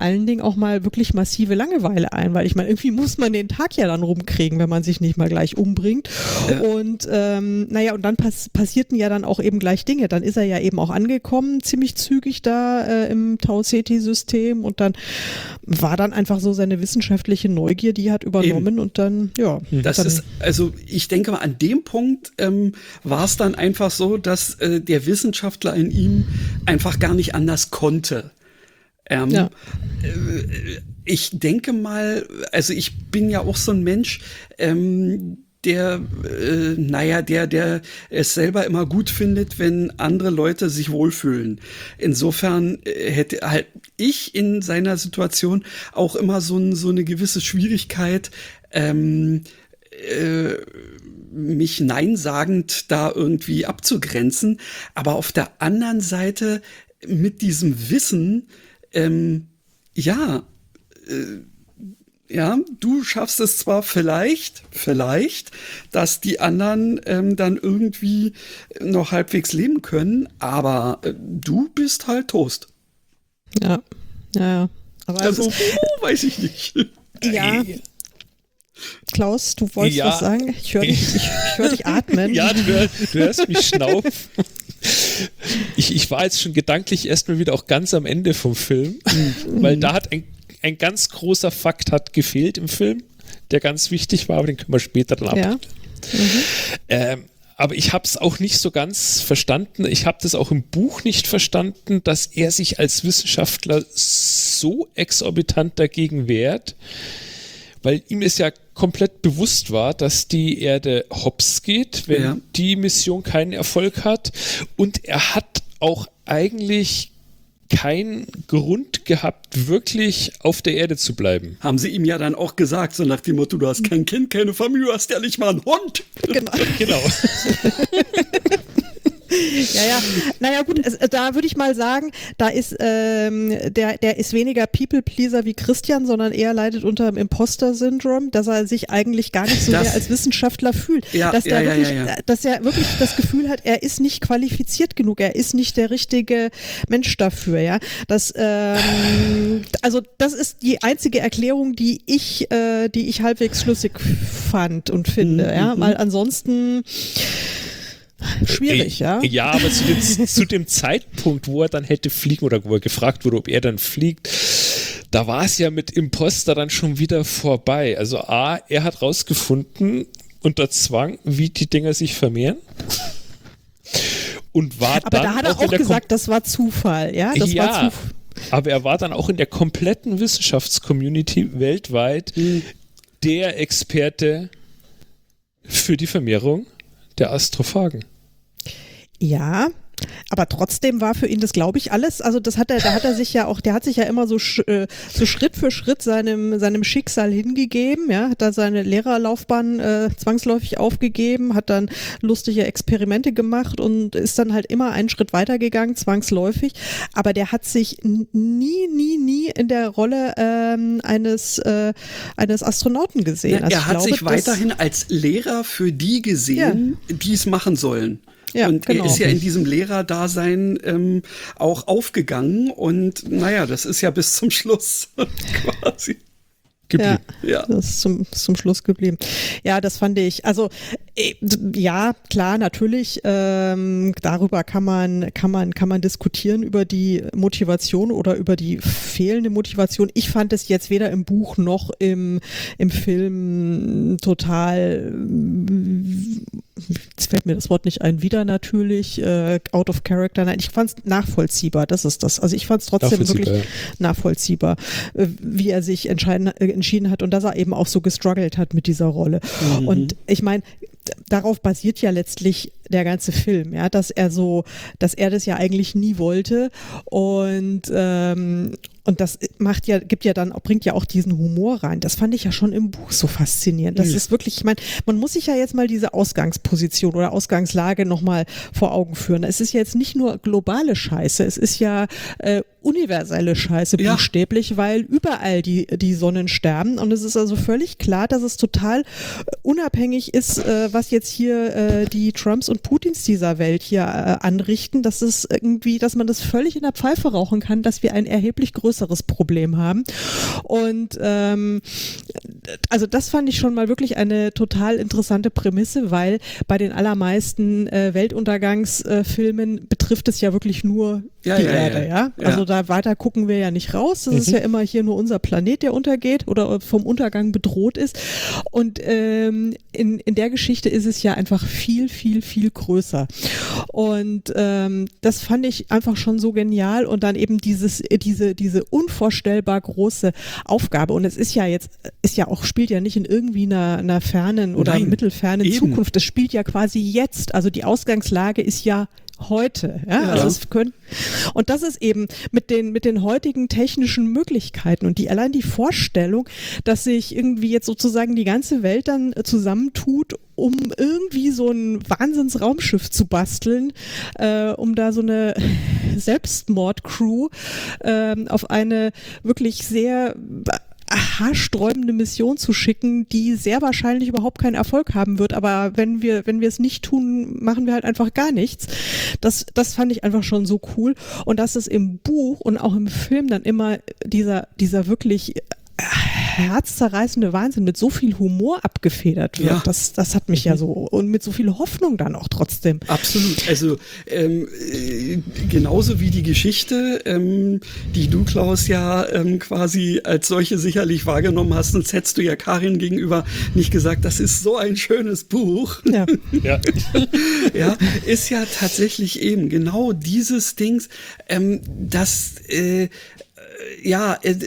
auch mal wirklich massive Langeweile ein, weil ich meine, irgendwie muss man den Tag ja dann rumkriegen, wenn man sich nicht mal gleich umbringt. Ja. Und ähm, naja, und dann pass- passierten ja dann auch eben gleich Dinge. Dann ist er ja eben auch angekommen, ziemlich zügig da äh, im Tau Ceti-System und dann war dann einfach so seine wissenschaftliche Neugier, die hat übernommen eben. Und dann, ja. Das dann ist, also ich denke mal, an dem Punkt ähm, war es dann einfach so, dass äh, der Wissenschaftler in ihm einfach gar nicht anders konnte. Ähm, ja. äh, ich denke mal, also ich bin ja auch so ein Mensch, ähm, der, äh, naja, der, der es selber immer gut findet, wenn andere Leute sich wohlfühlen. Insofern äh, hätte halt ich in seiner Situation auch immer so, ein, so eine gewisse Schwierigkeit, ähm, äh, mich neinsagend da irgendwie abzugrenzen. Aber auf der anderen Seite mit diesem Wissen, ähm, ja, äh, ja, du schaffst es zwar vielleicht, vielleicht, dass die anderen ähm, dann irgendwie noch halbwegs leben können, aber äh, du bist halt Toast. Ja, ja, ja. Aber also, also oh, weiß ich nicht. Ja. Klaus, du wolltest ja. was sagen? Ich höre dich, ich, ich hör dich atmen. Ja, du, hör, du hörst mich schnaufen. Ich, ich war jetzt schon gedanklich erstmal wieder auch ganz am Ende vom Film, mhm. weil da hat ein Ein ganz großer Fakt hat gefehlt im Film, der ganz wichtig war, aber den können wir später dann ab. Ja. Mhm. Ähm, aber ich habe es auch nicht so ganz verstanden. Ich habe das auch im Buch nicht verstanden, dass er sich als Wissenschaftler so exorbitant dagegen wehrt, weil ihm es ja komplett bewusst war, dass die Erde hops geht, wenn ja. die Mission keinen Erfolg hat. Und er hat auch eigentlich keinen Grund gehabt, wirklich auf der Erde zu bleiben. Haben sie ihm ja dann auch gesagt, so nach dem Motto, du hast kein Kind, keine Familie, du hast ja nicht mal einen Hund. Genau. Genau. Ja, ja. Naja, gut, es, da würde ich mal sagen, da ist ähm, der, der ist weniger People-Pleaser wie Christian, sondern eher leidet unter dem Imposter-Syndrom, dass er sich eigentlich gar nicht so das, sehr als Wissenschaftler fühlt. Ja, dass, ja, der ja, wirklich, ja, ja. dass er wirklich das Gefühl hat, er ist nicht qualifiziert genug, er ist nicht der richtige Mensch dafür, ja. Das, ähm, also das ist die einzige Erklärung, die ich, äh, die ich halbwegs schlüssig fand und finde, mhm, ja, weil ansonsten schwierig, ja. Ja, aber zu dem, zu dem Zeitpunkt, wo er dann hätte fliegen oder wo er gefragt wurde, ob er dann fliegt, da war es ja mit Imposter dann schon wieder vorbei. Also A, er hat rausgefunden unter Zwang, wie die Dinger sich vermehren. Und war aber dann da hat er auch, auch gesagt, Kom- das war Zufall, ja? Das ja, war Zuf- aber er war dann auch in der kompletten Wissenschaftscommunity weltweit mhm. der Experte für die Vermehrung der Astrophagen. Ja, aber trotzdem war für ihn das, glaube ich, alles, also das hat er, da hat er sich ja auch, der hat sich ja immer so, sch, so Schritt für Schritt seinem, seinem Schicksal hingegeben, ja, hat da seine Lehrerlaufbahn äh, zwangsläufig aufgegeben, hat dann lustige Experimente gemacht und ist dann halt immer einen Schritt weitergegangen, zwangsläufig, aber der hat sich nie, nie, nie in der Rolle ähm, eines, äh, eines Astronauten gesehen. Ja, also er hat glaube, sich weiterhin als Lehrer für die gesehen, ja. die es machen sollen. Ja, und genau. Er ist ja in diesem Lehrerdasein ähm, auch aufgegangen und naja, das ist ja bis zum Schluss quasi geblieben. Ja, ja. Das ist zum, zum Schluss geblieben. Ja, das fand ich, also äh, ja, klar, natürlich, ähm, darüber kann man, kann man, kann man diskutieren über die Motivation oder über die fehlende Motivation. Ich fand es jetzt weder im Buch noch im, im Film total, jetzt fällt mir das Wort nicht ein, wieder natürlich, äh, out of character. Nein, ich fand es nachvollziehbar, das ist das. Also ich fand es trotzdem wirklich ja. nachvollziehbar, äh, wie er sich entscheiden, äh, entschieden hat und dass er eben auch so gestruggelt hat mit dieser Rolle. Mhm. Und ich meine, darauf basiert ja letztlich der ganze Film, ja, dass er so, dass er das ja eigentlich nie wollte und ähm, und das macht ja, gibt ja dann, bringt ja auch diesen Humor rein. Das fand ich ja schon im Buch so faszinierend. Das ja. ist wirklich, ich meine, man muss sich ja jetzt mal diese Ausgangsposition oder Ausgangslage nochmal vor Augen führen. Es ist ja jetzt nicht nur globale Scheiße, es ist ja äh, universelle Scheiße Ja. buchstäblich, weil überall die, die Sonnen sterben und es ist also völlig klar, dass es total unabhängig ist, äh, was jetzt hier äh, die Trumps und Putins dieser Welt hier äh, anrichten, dass es irgendwie, dass man das völlig in der Pfeife rauchen kann, dass wir ein erheblich größeres Problem haben. Und ähm, also das fand ich schon mal wirklich eine total interessante Prämisse, weil bei den allermeisten äh, Weltuntergangsfilmen äh, betrifft es ja wirklich nur Ja, die ja, Erde, ja. ja. Also da weiter gucken wir ja nicht raus. Das Mhm. ist ja immer hier nur unser Planet, der untergeht oder vom Untergang bedroht ist. Und ähm, in, in der Geschichte ist es ja einfach viel, viel, viel größer. Und ähm, das fand ich einfach schon so genial. Und dann eben dieses, diese, diese unvorstellbar große Aufgabe. Und es ist ja jetzt, ist ja auch, spielt ja nicht in irgendwie einer, einer fernen oder Nein, mittelfernen eben. Zukunft. Das spielt ja quasi jetzt. Also die Ausgangslage ist ja heute, ja, Ja. also es können, und das ist eben mit den, mit den heutigen technischen Möglichkeiten und die, allein die Vorstellung, dass sich irgendwie jetzt sozusagen die ganze Welt dann äh, zusammentut, um irgendwie so ein Wahnsinnsraumschiff zu basteln, äh, um da so eine Selbstmord-Crew ähm, auf eine wirklich sehr haarsträubende Mission zu schicken, die sehr wahrscheinlich überhaupt keinen Erfolg haben wird, aber wenn wir, wenn wir es nicht tun, machen wir halt einfach gar nichts. Das, das fand ich einfach schon so cool und dass es im Buch und auch im Film dann immer dieser, dieser wirklich herzzerreißende Wahnsinn mit so viel Humor abgefedert wird. Ja. Das, das hat mich ja so, und mit so viel Hoffnung dann auch trotzdem. Absolut. Also ähm, äh, genauso wie die Geschichte, ähm, die du, Klaus, ja ähm, quasi als solche sicherlich wahrgenommen hast, sonst hättest du ja Karin gegenüber nicht gesagt, das ist so ein schönes Buch. Ja. Ja. Ja, ist ja tatsächlich eben genau dieses Dings, ähm, das äh, ja, äh,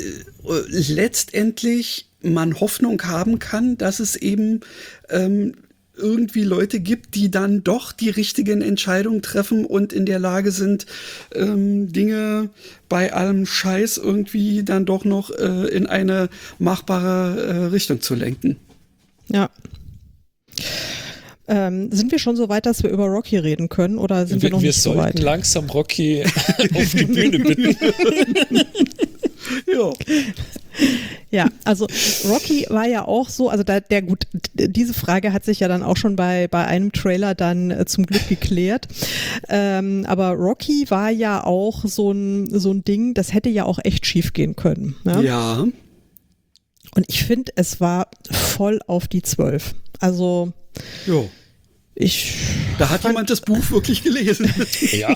letztendlich man Hoffnung haben kann, dass es eben ähm, irgendwie Leute gibt, die dann doch die richtigen Entscheidungen treffen und in der Lage sind, ähm, Dinge bei allem Scheiß irgendwie dann doch noch äh, in eine machbare äh, Richtung zu lenken. Ja. Ähm, sind wir schon so weit, dass wir über Rocky reden können oder sind wir, Wir, noch wir nicht so sollten weit? langsam Rocky auf die Bühne bitten. Ja. Ja, also Rocky war ja auch so, also da, der gut, diese Frage hat sich ja dann auch schon bei, bei einem Trailer dann äh, zum Glück geklärt. Ähm, aber Rocky war ja auch so ein, so ein Ding, das hätte ja auch echt schief gehen können. Ne? Ja. Und ich finde, es war voll auf die Zwölf. Also Jo. ich Da hat fand, jemand das Buch wirklich gelesen. Ja.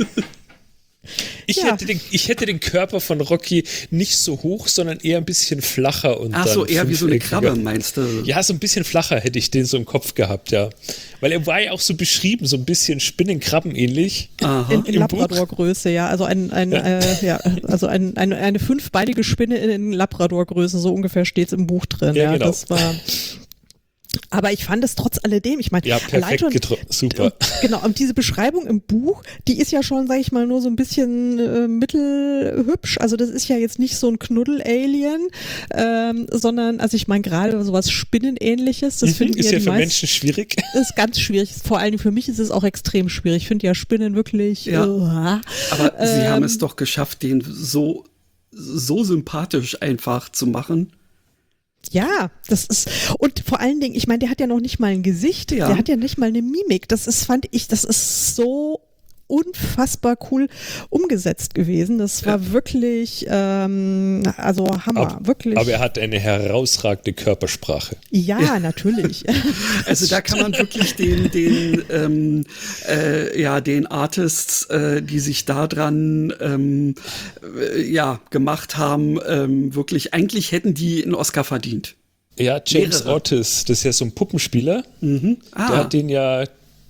Ich, Ja. hätte den, ich hätte den Körper von Rocky nicht so hoch, sondern eher ein bisschen flacher. Und Ach so, dann eher wie so eine fünfeckiger. Krabbe, meinst du? Ja, so ein bisschen flacher hätte ich den so im Kopf gehabt, ja. Weil er war ja auch so beschrieben, so ein bisschen Spinnenkrabben ähnlich. Aha. in, in im Buch. Labrador-Größe, ja, also ein, ein Ja. Äh, ja, also ein, eine, eine fünfbeinige Spinne in, in Labrador-Größe, so ungefähr steht es im Buch drin. Ja, Ja, genau. das war. Aber ich fand es trotz alledem, ich meine, Ja, allein perfekt schon, getroffen, super. genau, und diese Beschreibung im Buch, die ist ja schon, sag ich mal, nur so ein bisschen äh, mittelhübsch. Also das ist ja jetzt nicht so ein Knuddel-Alien, ähm, sondern, also ich meine gerade sowas Spinnenähnliches, das Mhm, finden ist ja ja die für meisten, Menschen schwierig. das ist ganz schwierig. Vor allem für mich ist es auch extrem schwierig. Ich finde ja Spinnen wirklich. Ja. Uh, Aber sie ähm, haben es doch geschafft, den so, so sympathisch einfach zu machen. Ja, das ist, und vor allen Dingen, ich meine, der hat ja noch nicht mal ein Gesicht, Ja. der hat ja nicht mal eine Mimik. Das ist, fand ich, das ist so unfassbar cool umgesetzt gewesen. Das war Ja. wirklich, ähm, also Hammer, Aber, wirklich. aber er hat eine herausragende Körpersprache. ja, natürlich. Also da kann man wirklich den, den, ähm, äh, ja, den Artists, äh, die sich da dran, ähm, äh, ja, gemacht haben, ähm, wirklich, eigentlich hätten die einen Oscar verdient. Ja, James Mehrere. Otis, das ist ja so ein Puppenspieler. Mhm. Ah, Der hat den ja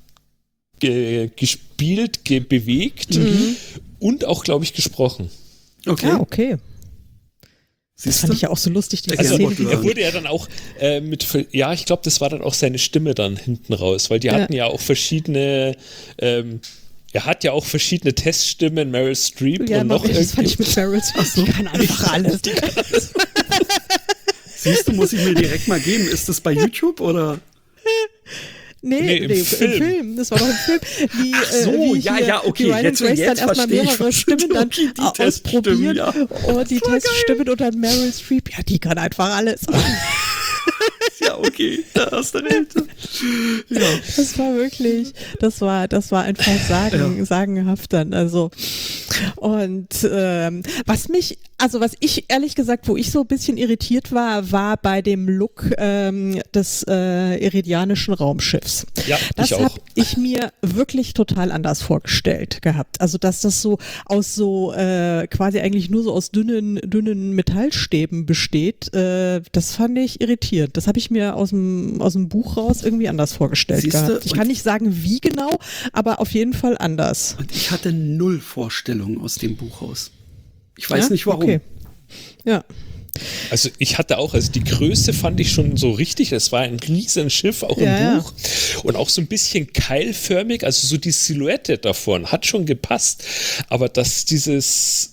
ge gespielt, ge bewegt und auch, glaube ich, gesprochen. okay. Ja, okay. Das Siehst fand du? ich ja auch so lustig, die Also, Szene, wie er Er wurde ja dann auch äh, mit, ja, ich glaube, das war dann auch seine Stimme dann hinten raus, weil die Ja. hatten ja auch verschiedene, ähm, er hat ja auch verschiedene Teststimmen, Meryl Streep ja, und noch das fand ich irgendwie. mit Meryl Streep. Die kann einfach alles. Siehst du, muss ich mir direkt mal geben. Ist das bei YouTube oder? Nee, nee, im, nee Film. im Film. Das war doch im Film. Wie, Ach so, äh, wie ja, hier, ja, okay. Wie Ryan jetzt, Grace jetzt dann erstmal mehrere Stimmen dann okay, die ausprobiert. Ja. Und die Teststimmen und dann Meryl Streep. Ja, die kann einfach alles. Ja, okay, da hast du recht. Ja. Das war wirklich, das war, das war einfach sagen, ja. sagenhaft dann. Also und ähm, was mich, also was ich ehrlich gesagt, wo ich so ein bisschen irritiert war, war bei dem Look ähm, des äh, iridianischen Raumschiffs. Ja, das ich auch. habe ich mir wirklich total anders vorgestellt gehabt. Also dass das so aus so äh, quasi eigentlich nur so aus dünnen, dünnen Metallstäben besteht. Äh, das fand ich irritierend. Das habe ich mir aus dem aus dem Buch raus irgendwie anders vorgestellt Siehste, gehabt. Ich kann nicht sagen, wie genau, aber auf jeden Fall anders. Und ich hatte null Vorstellungen aus dem Buch raus. Ich weiß ja? nicht warum. Okay. Ja. Also ich hatte auch, also die Größe fand ich schon so richtig, es war ein riesen Schiff, auch im ja, Buch und auch so ein bisschen keilförmig, also so die Silhouette davon hat schon gepasst, aber dass dieses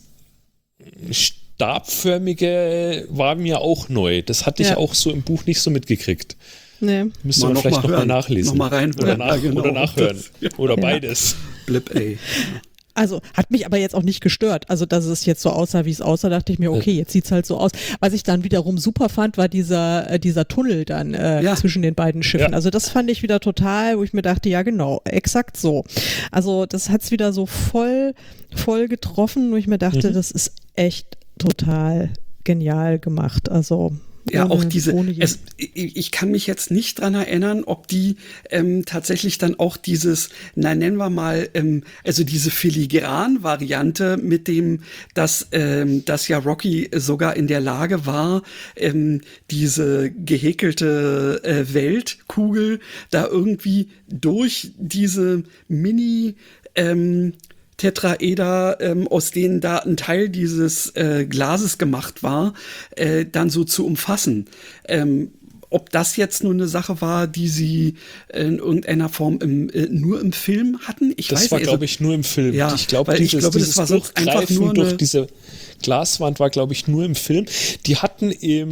stabförmige war mir auch neu, das hatte ich ja. auch so im Buch nicht so mitgekriegt. Nee. Müsste man vielleicht nochmal nachlesen. Nochmal rein. Oder, nach, ja, genau. oder nachhören. Das, ja. Oder ja. beides. Blip, ey. Also hat mich aber jetzt auch nicht gestört. Also dass es jetzt so aussah, wie es aussah, dachte ich mir, okay, jetzt sieht's halt so aus. Was ich dann wiederum super fand, war dieser äh, dieser Tunnel dann äh, ja. zwischen den beiden Schiffen. Ja. Also das fand ich wieder total, wo ich mir dachte, ja genau, exakt so. Also das hat's wieder so voll voll getroffen, wo ich mir dachte, mhm. das ist echt total genial gemacht. Also Ja, ohne, auch diese, ohne es, ich, ich kann mich jetzt nicht dran erinnern, ob die ähm, tatsächlich dann auch dieses, na nennen wir mal, ähm, also diese Filigran-Variante mit dem, dass, ähm, dass ja Rocky sogar in der Lage war, ähm, diese gehäkelte äh, Weltkugel da irgendwie durch diese Mini, ähm, Tetraeder, ähm, aus denen da ein Teil dieses äh, Glases gemacht war, äh, dann so zu umfassen. Ähm, ob das jetzt nur eine Sache war, die sie in irgendeiner Form im, äh, nur im Film hatten, ich das weiß nicht. Das war, also, glaube ich, nur im Film. Ja, ich glaube, dieses, dieses, ich glaube, dieses das war sonst einfach nur durch eine diese Glaswand war, glaube ich, nur im Film. Die hatten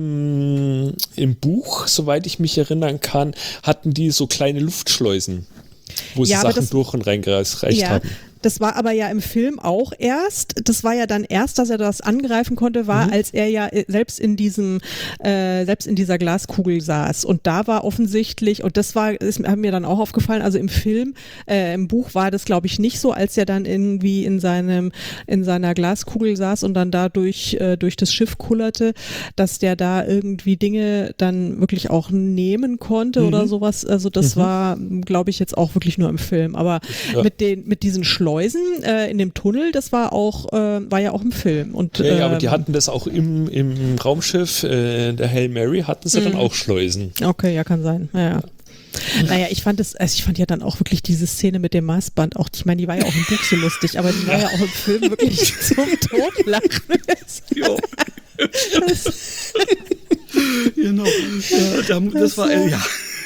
im, im Buch, soweit ich mich erinnern kann, hatten die so kleine Luftschleusen, wo sie ja, Sachen das, durch und reingereicht ja. haben. Das war aber ja im Film auch erst. Das war ja dann erst, dass er das angreifen konnte, war, mhm. als er ja selbst in diesem, äh, selbst in dieser Glaskugel saß. Und da war offensichtlich, und das war, ist mir dann auch aufgefallen, also im Film, äh, im Buch war das, glaube ich, nicht so, als er dann irgendwie in seinem, in seiner Glaskugel saß und dann dadurch äh, durch das Schiff kullerte, dass der da irgendwie Dinge dann wirklich auch nehmen konnte mhm. oder sowas. Also das mhm. war, glaube ich, jetzt auch wirklich nur im Film. Aber ja. mit den, mit diesen Schleusen äh, in dem Tunnel, das war auch, äh, war ja auch im Film. Und, ja, ja, ähm, aber die hatten das auch im, im Raumschiff äh, der Hail Mary, hatten sie dann auch Schleusen. Okay, ja, kann sein. Ja, ja. Naja, ich fand es, also ich fand ja dann auch wirklich diese Szene mit dem Maßband, auch, ich meine, die war ja auch im Buch so lustig, aber die war ja auch im Film wirklich zum Totlachen. Ja. Das, genau. Ja, da, das, das war, äh, ja.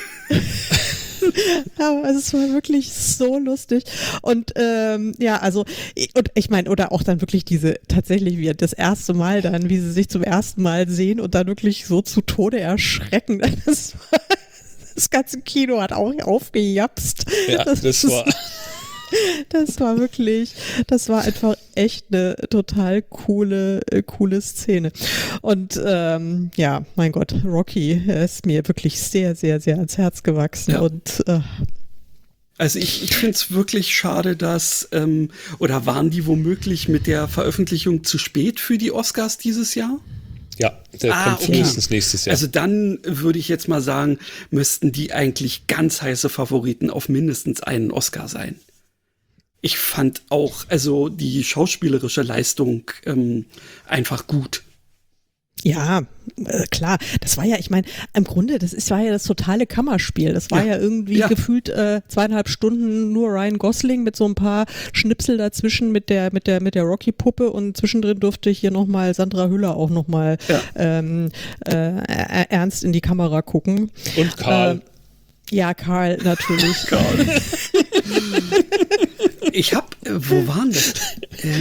Aber es war wirklich so lustig. Und ähm, ja, also, und ich meine, oder auch dann wirklich diese, tatsächlich wie das erste Mal dann, wie sie sich zum ersten Mal sehen und dann wirklich so zu Tode erschrecken. Das, war, das ganze Kino hat auch aufgejapst. Ja, das, das war... Das war wirklich, das war einfach echt eine total coole, äh, coole Szene. Und ähm, ja, mein Gott, Rocky ist mir wirklich sehr, sehr, sehr ans Herz gewachsen. Ja. Und äh, also ich, ich finde es wirklich schade, dass, ähm, oder waren die womöglich mit der Veröffentlichung zu spät für die Oscars dieses Jahr? Ja, der ah, kommt okay. frühestens nächstes Jahr. Also dann würde ich jetzt mal sagen, müssten die eigentlich ganz heiße Favoriten auf mindestens einen Oscar sein. Ich fand auch, also die schauspielerische Leistung ähm, einfach gut. Ja, äh, klar. Das war ja, ich meine, im Grunde, das ist, war ja das totale Kammerspiel. Das war ja, ja irgendwie ja. gefühlt äh, zweieinhalb Stunden nur Ryan Gosling mit so ein paar Schnipsel dazwischen mit der mit der mit der Rocky-Puppe und zwischendrin durfte hier nochmal Sandra Hüller auch nochmal ja. ähm, äh, ernst in die Kamera gucken. Und Karl. Äh, ja, Karl natürlich. Karl. Ich hab, wo waren das? Ähm,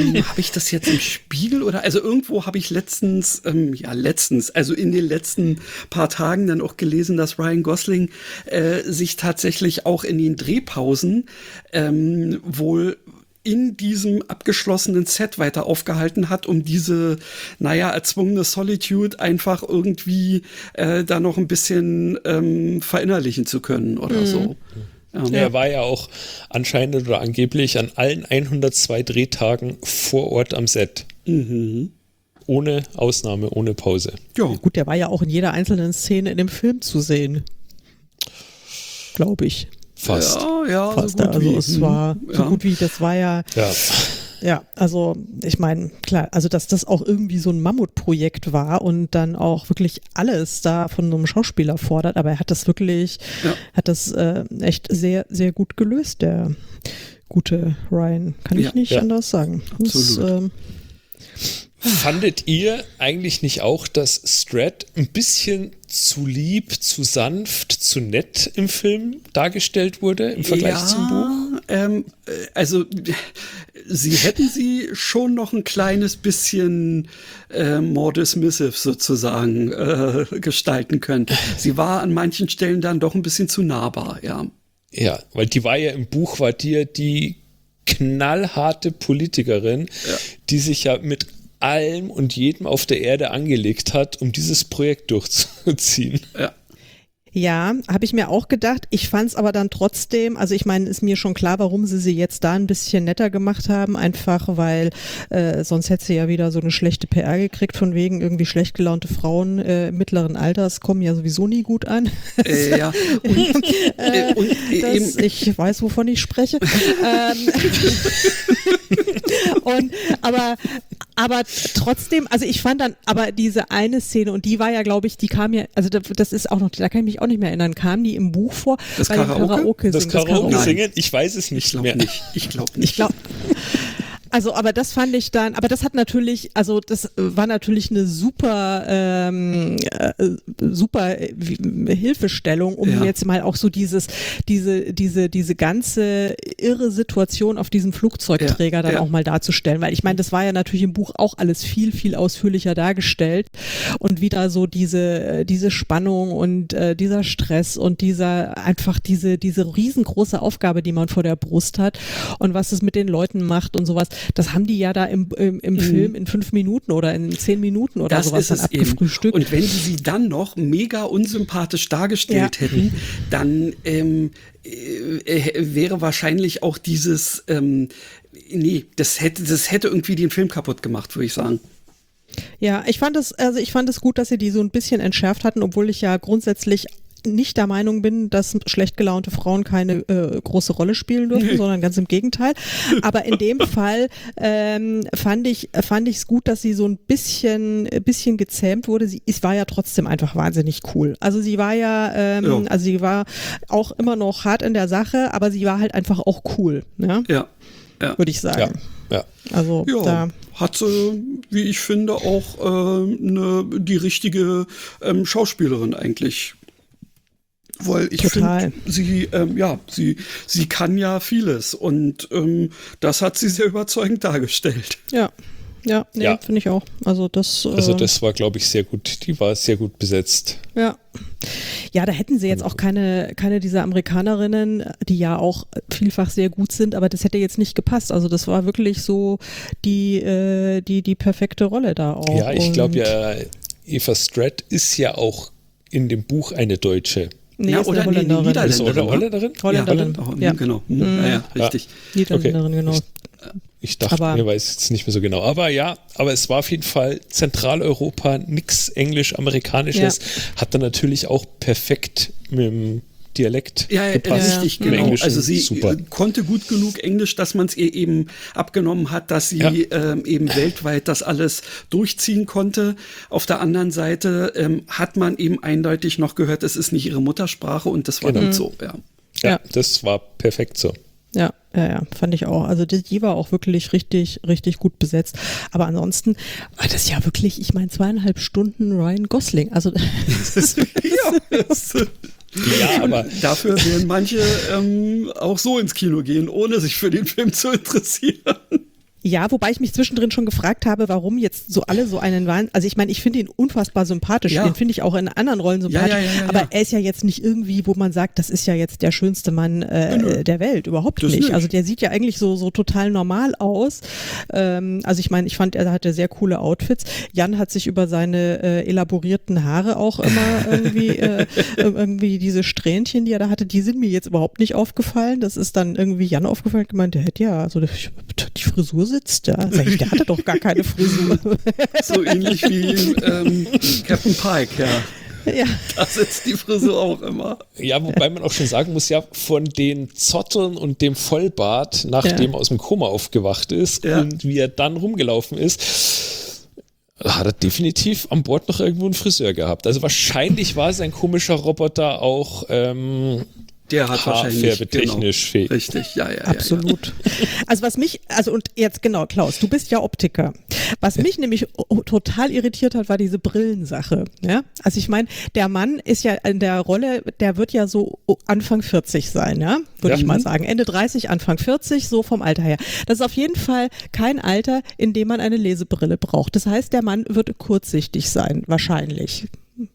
ähm, habe ich das jetzt im Spiegel oder, also irgendwo habe ich letztens, ähm, ja letztens, also in den letzten paar Tagen dann auch gelesen, dass Ryan Gosling äh, sich tatsächlich auch in den Drehpausen ähm, wohl in diesem abgeschlossenen Set weiter aufgehalten hat, um diese, naja, erzwungene Solitude einfach irgendwie äh, da noch ein bisschen ähm, verinnerlichen zu können oder mhm. so. Ja. Er war ja auch anscheinend oder angeblich an allen hundertzwei Drehtagen vor Ort am Set. Mhm. Ohne Ausnahme, ohne Pause. Ja. Gut, der war ja auch in jeder einzelnen Szene in dem Film zu sehen. Glaube ich. Fast. Ja, ja, Fast. So gut also wie. es war ja. so gut wie, das war ja, ja, ja, also ich meine, klar, also dass das auch irgendwie so ein Mammutprojekt war und dann auch wirklich alles da von so einem Schauspieler fordert, aber er hat das wirklich, ja. hat das äh, echt sehr, sehr gut gelöst, der gute Ryan. Kann ich ja, nicht ja. anders sagen. Absolut. Das, ähm, Fandet ihr eigentlich nicht auch, dass Strad ein bisschen zu lieb, zu sanft, zu nett im Film dargestellt wurde im Vergleich ja, zum Buch? Ähm, also sie hätten sie schon noch ein kleines bisschen äh, more dismissive sozusagen äh, gestalten können. Sie war an manchen Stellen dann doch ein bisschen zu nahbar, ja. Ja, weil die war ja im Buch, war die ja die knallharte Politikerin, ja. die sich ja mit allem und jedem auf der Erde angelegt hat, um dieses Projekt durchzuziehen. Ja. Ja, habe ich mir auch gedacht. Ich fand es aber dann trotzdem, also ich meine, ist mir schon klar, warum sie sie jetzt da ein bisschen netter gemacht haben, einfach weil äh, sonst hätte sie ja wieder so eine schlechte P R gekriegt, von wegen irgendwie schlecht gelaunte Frauen äh, mittleren Alters kommen ja sowieso nie gut an. Äh, ja. Und, äh, und das, eben, ich weiß, wovon ich spreche. ähm, und aber aber trotzdem, also ich fand dann, aber diese eine Szene, und die war ja, glaube ich, die kam ja, also das ist auch noch, da kann ich mich auch nicht mehr erinnern, kam die im Buch vor? Das bei Karaoke? Dem Karaoke das singen, Karaoke, das Karaoke singen? Ich weiß es nicht ich glaube mehr. nicht. Ich glaube nicht. Ich glaube, also, aber das fand ich dann, aber das hat natürlich, also das war natürlich eine super, ähm, äh, super Hilfestellung, um ja. jetzt mal auch so dieses, diese, diese, diese ganze irre Situation auf diesem Flugzeugträger ja, dann ja. auch mal darzustellen, weil ich meine, das war ja natürlich im Buch auch alles viel, viel ausführlicher dargestellt und wieder so diese, diese Spannung und äh, dieser Stress und dieser, einfach diese, diese riesengroße Aufgabe, die man vor der Brust hat und was es mit den Leuten macht und sowas. Das haben die ja da im, im, im mhm. Film in fünf Minuten oder in zehn Minuten oder das sowas dann abgefrühstückt. Und wenn sie sie dann noch mega unsympathisch dargestellt ja. hätten, dann ähm, äh, wäre wahrscheinlich auch dieses, ähm, nee, das hätte, das hätte irgendwie den Film kaputt gemacht, würde ich sagen. Ja, ich fand es, also ich fand es gut, dass sie die so ein bisschen entschärft hatten, obwohl ich ja grundsätzlich nicht der Meinung bin, dass schlecht gelaunte Frauen keine äh, große Rolle spielen dürfen, nee. sondern ganz im Gegenteil. Aber in dem Fall ähm, fand ich fand ich es gut, dass sie so ein bisschen bisschen gezähmt wurde. Sie es war ja trotzdem einfach wahnsinnig cool. Also sie war ja, ähm, ja. also sie war auch immer noch hart in der Sache, aber sie war halt einfach auch cool. Ja, ja. ja. Würde ich sagen. Ja. ja. Also ja. da hat sie, wie ich finde, auch äh, ne, die richtige ähm, Schauspielerin eigentlich. Weil ich finde, sie, ähm, ja, sie, sie kann ja vieles und ähm, das hat sie sehr überzeugend dargestellt. Ja, ja, nee, ja. finde ich auch. Also das, äh, also das war, glaube ich, sehr gut. Die war sehr gut besetzt. Ja, ja, da hätten sie jetzt auch keine, keine dieser Amerikanerinnen, die ja auch vielfach sehr gut sind, aber das hätte jetzt nicht gepasst. Also das war wirklich so die, äh, die, die perfekte Rolle da auch. Ja, ich glaube ja, Eva Strad ist ja auch in dem Buch eine Deutsche. Nee, ja, ist oder eine Holländerin. Niederländerin. Ist oder Holländerin? Holländerin. Ja, ja. genau. Mhm. Ja, ja, richtig. Niederländerin, okay. genau. Ich, ich dachte, aber, mir weiß jetzt nicht mehr so genau. Aber ja, aber es war auf jeden Fall Zentraleuropa, nix Englisch-Amerikanisches. Ja. Hat dann natürlich auch perfekt mit dem Dialekt ja, ja, gepasst. Richtig, genau. Englischen, also sie super. konnte gut genug Englisch, dass man es ihr eben abgenommen hat, dass sie ja. ähm, eben weltweit das alles durchziehen konnte. Auf der anderen Seite ähm, hat man eben eindeutig noch gehört, es ist nicht ihre Muttersprache und das war genau. dann so. Ja. Ja, ja, das war perfekt so. Ja, ja, ja, fand ich auch. Also die, die war auch wirklich richtig, richtig gut besetzt. Aber ansonsten war das ja wirklich, ich meine, zweieinhalb Stunden Ryan Gosling. Also das ist, ja, das, ja, aber dafür werden manche ähm, auch so ins Kino gehen, ohne sich für den Film zu interessieren. Ja, wobei ich mich zwischendrin schon gefragt habe, warum jetzt so alle so einen Wahn, also ich meine, ich finde ihn unfassbar sympathisch, ja. den finde ich auch in anderen Rollen sympathisch, ja, ja, ja, ja, aber ja. er ist ja jetzt nicht irgendwie, wo man sagt, das ist ja jetzt der schönste Mann äh, ja, der Welt, überhaupt nicht. nicht. Also der sieht ja eigentlich so so total normal aus. Ähm, also ich meine, ich fand, er hatte sehr coole Outfits. Jan hat sich über seine äh, elaborierten Haare auch immer irgendwie, äh, irgendwie diese Strähnchen, die er da hatte, die sind mir jetzt überhaupt nicht aufgefallen. Das ist dann irgendwie Jan aufgefallen, gemeint, der hätte ja, also die Frisur sitzt da. Sag ich, der hatte doch gar keine Frisur. So ähnlich wie ähm, Captain Pike, ja. Ja. Da sitzt die Frisur auch immer. Ja, wobei man auch schon sagen muss, ja, von den Zotteln und dem Vollbart, nachdem ja. er aus dem Koma aufgewacht ist ja. und wie er dann rumgelaufen ist, hat er definitiv an Bord noch irgendwo einen Friseur gehabt. Also wahrscheinlich war sein komischer Roboter auch ähm, der hat wahrscheinlich technisch genau, fähig. Richtig, ja, ja. Absolut. Ja, ja. Also was mich, also und jetzt genau, Klaus, du bist ja Optiker. Was ja. mich nämlich total irritiert hat, war diese Brillensache. Ja? Also ich meine, der Mann ist ja in der Rolle, der wird ja so Anfang vierzig sein, ja, würde ja. ich mal sagen. Ende dreißig, Anfang vierzig, so vom Alter her. Das ist auf jeden Fall kein Alter, in dem man eine Lesebrille braucht. Das heißt, der Mann wird kurzsichtig sein, wahrscheinlich.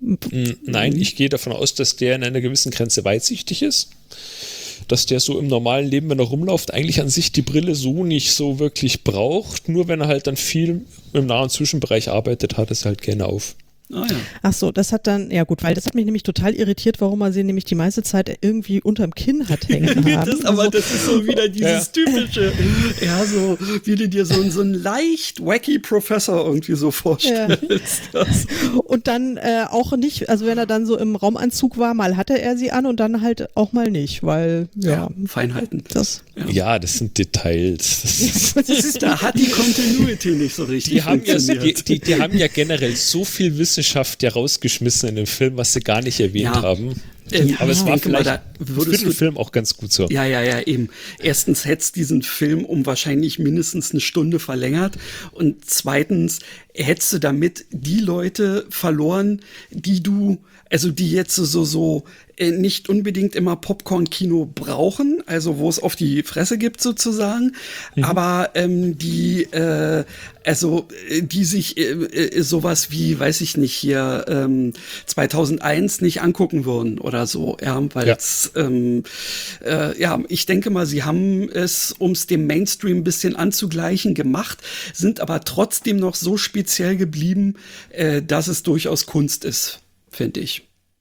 Nein, ich gehe davon aus, dass der in einer gewissen Grenze weitsichtig ist. Dass der so im normalen Leben, wenn er rumläuft, eigentlich an sich die Brille so nicht so wirklich braucht. Nur wenn er halt dann viel im nahen Zwischenbereich arbeitet, hat es halt gerne auf. Ah, ja. Ach so, das hat dann, ja gut, weil das hat mich nämlich total irritiert, warum er sie nämlich die meiste Zeit irgendwie unterm Kinn hat hängen haben. das, aber also, das ist so wieder dieses ja. typische, ja, so wie du dir so, so einen leicht wacky Professor irgendwie so vorstellst. Ja. Und dann äh, auch nicht, also wenn er dann so im Raumanzug war, mal hatte er sie an und dann halt auch mal nicht, weil, ja. ja Feinheiten. Das, ja. ja, das sind Details. Das ist, das ist, da hat die Continuity nicht so richtig die haben, ja, die, die, die haben ja generell so viel Wissen Wissenschaft ja rausgeschmissen in dem Film, was sie gar nicht erwähnt ja. haben. Ähm, aber es war vielleicht mal, für den Film auch ganz gut so. Ja, ja, ja, eben. Erstens hättest diesen Film um wahrscheinlich mindestens eine Stunde verlängert und zweitens hättest du damit die Leute verloren, die du, also die jetzt so, so äh, nicht unbedingt immer Popcorn-Kino brauchen, also wo es auf die Fresse gibt sozusagen, mhm. aber ähm, die, äh, also die sich äh, äh, sowas wie, weiß ich nicht, hier ähm, zweitausendeins nicht angucken würden oder so, ja, weil es, ja. Ähm, äh, ja, ich denke mal, sie haben es, um es dem Mainstream ein bisschen anzugleichen, gemacht, sind aber trotzdem noch so speziell geblieben, äh, dass es durchaus Kunst ist, finde ich.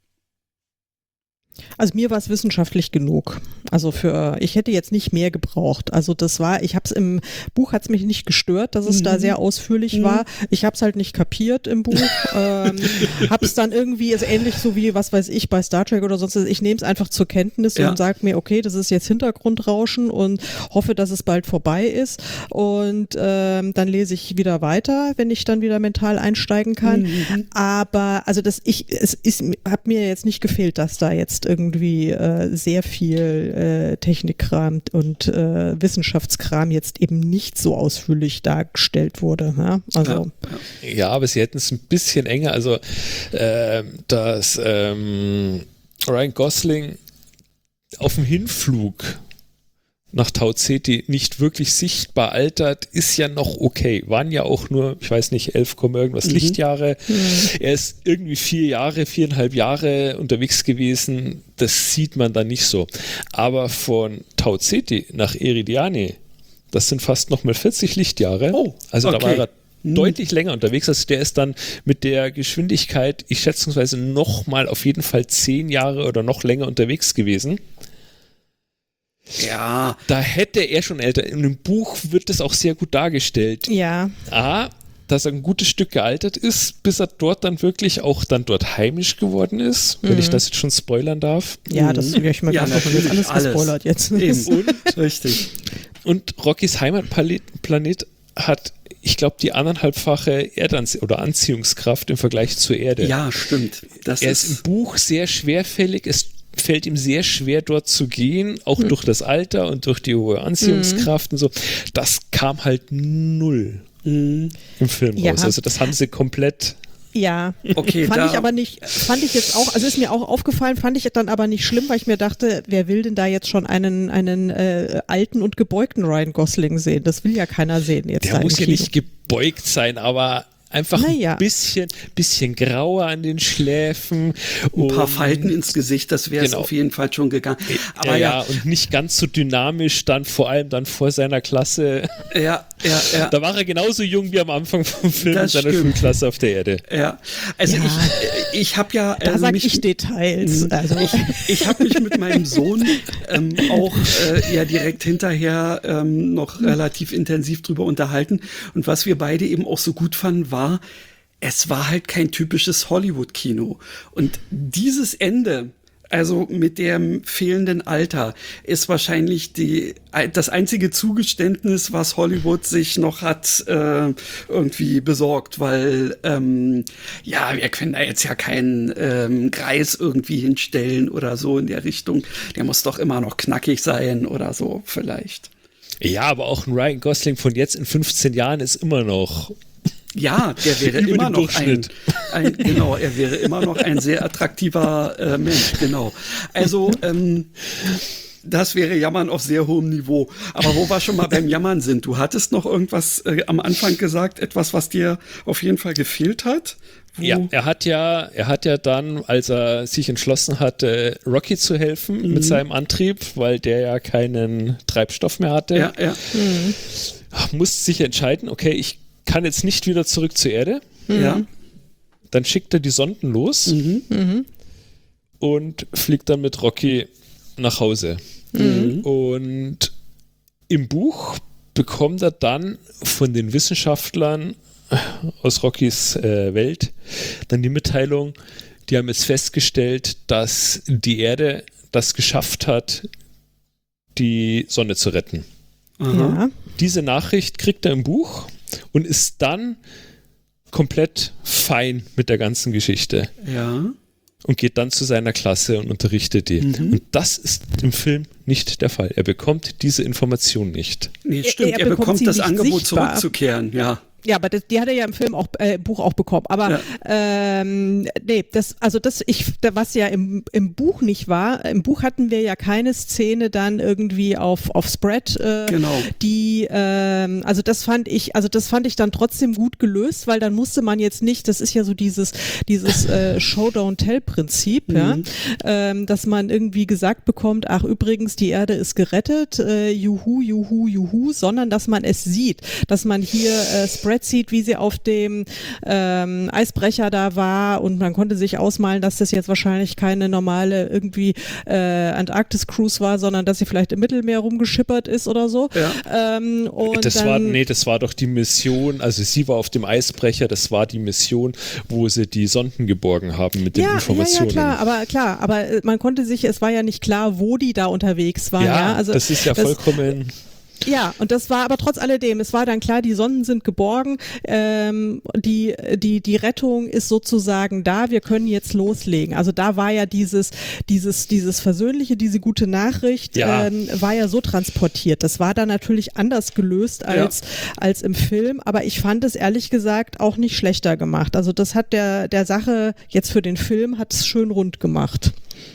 Also mir war es wissenschaftlich genug. Also für, ich hätte jetzt nicht mehr gebraucht. Also das war, ich habe es im Buch, hat es mich nicht gestört, dass es mhm. da sehr ausführlich mhm. war. Ich habe es halt nicht kapiert im Buch. ähm, habe es dann irgendwie, ist ähnlich so wie, was weiß ich, bei Star Trek oder sonst was. Ich nehme es einfach zur Kenntnis ja. und sage mir, okay, das ist jetzt Hintergrundrauschen und hoffe, dass es bald vorbei ist. Und ähm, dann lese ich wieder weiter, wenn ich dann wieder mental einsteigen kann. Mhm. Aber also das, ich, es ist, hat mir jetzt nicht gefehlt, dass da jetzt irgendwie äh, sehr viel äh, Technikkram und äh, Wissenschaftskram jetzt eben nicht so ausführlich dargestellt wurde. Ja, also. ja, ja, aber sie hätten es ein bisschen enger, also äh, dass ähm, Ryan Gosling auf dem Hinflug nach Tau Ceti nicht wirklich sichtbar altert, ist ja noch okay. Waren ja auch nur, ich weiß nicht, elf, irgendwas mhm. Lichtjahre. Mhm. Er ist irgendwie vier Jahre, viereinhalb Jahre unterwegs gewesen. Das sieht man dann nicht so. Aber von Tau Ceti nach Eridiane, das sind fast nochmal vierzig Lichtjahre. Oh, also okay. da war er mhm. deutlich länger unterwegs. Also der ist dann mit der Geschwindigkeit, ich schätzungsweise nochmal auf jeden Fall zehn Jahre oder noch länger unterwegs gewesen. Ja. Da hätte er schon älter. In dem Buch wird das auch sehr gut dargestellt. Ja. A, dass er ein gutes Stück gealtert ist, bis er dort dann wirklich auch dann dort heimisch geworden ist, mhm. wenn ich das jetzt schon spoilern darf. Ja, das will ich mal ja, ganz alles, alles gespoilert jetzt. Eben. Und, richtig. Und Rockys Heimatplanet hat, ich glaube, die anderthalbfache Erdanzie- oder Anziehungskraft im Vergleich zur Erde. Ja, stimmt. Das er ist, ist im Buch sehr schwerfällig, es fällt ihm sehr schwer, dort zu gehen, auch mhm. durch das Alter und durch die hohe Anziehungskraft mhm. und so. Das kam halt null mhm. im Film ja. raus. Also das haben sie komplett Ja, okay, fand da ich aber nicht, fand ich jetzt auch, also ist mir auch aufgefallen, fand ich dann aber nicht schlimm, weil ich mir dachte, wer will denn da jetzt schon einen einen äh, alten und gebeugten Ryan Gosling sehen? Das will ja keiner sehen jetzt. Der muss ja nicht gebeugt sein, aber einfach naja. ein bisschen, bisschen grauer an den Schläfen. Ein paar Falten ins Gesicht, das wäre es genau. auf jeden Fall schon gegangen. Aber ja, ja, und nicht ganz so dynamisch dann, vor allem dann vor seiner Klasse. Ja, ja, ja. Da war er genauso jung wie am Anfang vom Film in seiner stimmt. Schulklasse auf der Erde. Ja, also ja. ich, ich habe ja... Da äh, sage ich Details. Also. Ich, ich habe mich mit meinem Sohn ähm, auch äh, ja direkt hinterher ähm, noch hm. relativ intensiv drüber unterhalten. Und was wir beide eben auch so gut fanden, war, war, es war halt kein typisches Hollywood-Kino. Und dieses Ende, also mit dem fehlenden Alter, ist wahrscheinlich die, das einzige Zugeständnis, was Hollywood sich noch hat äh, irgendwie besorgt, weil ähm, ja, wir können da jetzt ja keinen ähm, Greis irgendwie hinstellen oder so in der Richtung. Der muss doch immer noch knackig sein oder so vielleicht. Ja, aber auch ein Ryan Gosling von jetzt in fünfzehn Jahren ist immer noch... Ja, der wäre immer noch ein, ein, genau, er wäre immer noch ein sehr attraktiver äh, Mensch, genau. Also, ähm, das wäre Jammern auf sehr hohem Niveau. Aber wo wir schon mal beim Jammern sind, du hattest noch irgendwas äh, am Anfang gesagt, etwas, was dir auf jeden Fall gefehlt hat? Wo ja, er hat ja, er hat ja dann, als er sich entschlossen hatte, Rocky zu helfen mhm. mit seinem Antrieb, weil der ja keinen Treibstoff mehr hatte, ja, ja. Mhm. musste sich entscheiden, okay, ich kann jetzt nicht wieder zurück zur Erde. Ja. Dann schickt er die Sonden los mhm. Mhm. und fliegt dann mit Rocky nach Hause. Mhm. Und im Buch bekommt er dann von den Wissenschaftlern aus Rockys äh, Welt dann die Mitteilung, die haben jetzt festgestellt, dass die Erde das geschafft hat, die Sonne zu retten. Ja. Diese Nachricht kriegt er im Buch und ist dann komplett fein mit der ganzen Geschichte. Ja. Und geht dann zu seiner Klasse und unterrichtet die. Mhm. Und das ist im Film nicht der Fall. Er bekommt diese Information nicht. Nee, stimmt. Er, er, er bekommt, bekommt das Angebot sichtbar. zurückzukehren, ja. Ja, aber das, die hat er ja im Film auch, äh, im Buch auch bekommen. Aber ja. ähm, nee, das, also das, ich, was ja im, im Buch nicht war, im Buch hatten wir ja keine Szene dann irgendwie auf, auf Spread, äh, genau. die, ähm, also das fand ich, also das fand ich dann trotzdem gut gelöst, weil dann musste man jetzt nicht, das ist ja so dieses, dieses äh, Show-Don't-Tell-Prinzip, mhm. ja, ähm, dass man irgendwie gesagt bekommt, ach übrigens, die Erde ist gerettet, äh, juhu, juhu, juhu, sondern dass man es sieht, dass man hier äh, Spread sieht, wie sie auf dem ähm, Eisbrecher da war und man konnte sich ausmalen, dass das jetzt wahrscheinlich keine normale irgendwie äh, Antarktis-Cruise war, sondern dass sie vielleicht im Mittelmeer rumgeschippert ist oder so. Ja. Ähm, und das dann, war, nee, das war doch die Mission, also sie war auf dem Eisbrecher, das war die Mission, wo sie die Sonden geborgen haben mit den ja, Informationen. Ja, ja, klar, aber klar, aber man konnte sich, es war ja nicht klar, wo die da unterwegs waren. Ja, ja? Also, das ist ja das, vollkommen... Ja, und das war aber trotz alledem, es war dann klar, die Sonden sind geborgen, ähm, die, die, die Rettung ist sozusagen da, wir können jetzt loslegen. Also da war ja dieses, dieses, dieses Versöhnliche, diese gute Nachricht, ja. ähm, war ja so transportiert. Das war dann natürlich anders gelöst als, ja. als im Film, aber ich fand es ehrlich gesagt auch nicht schlechter gemacht. Also das hat der, der Sache jetzt für den Film, hat es schön rund gemacht.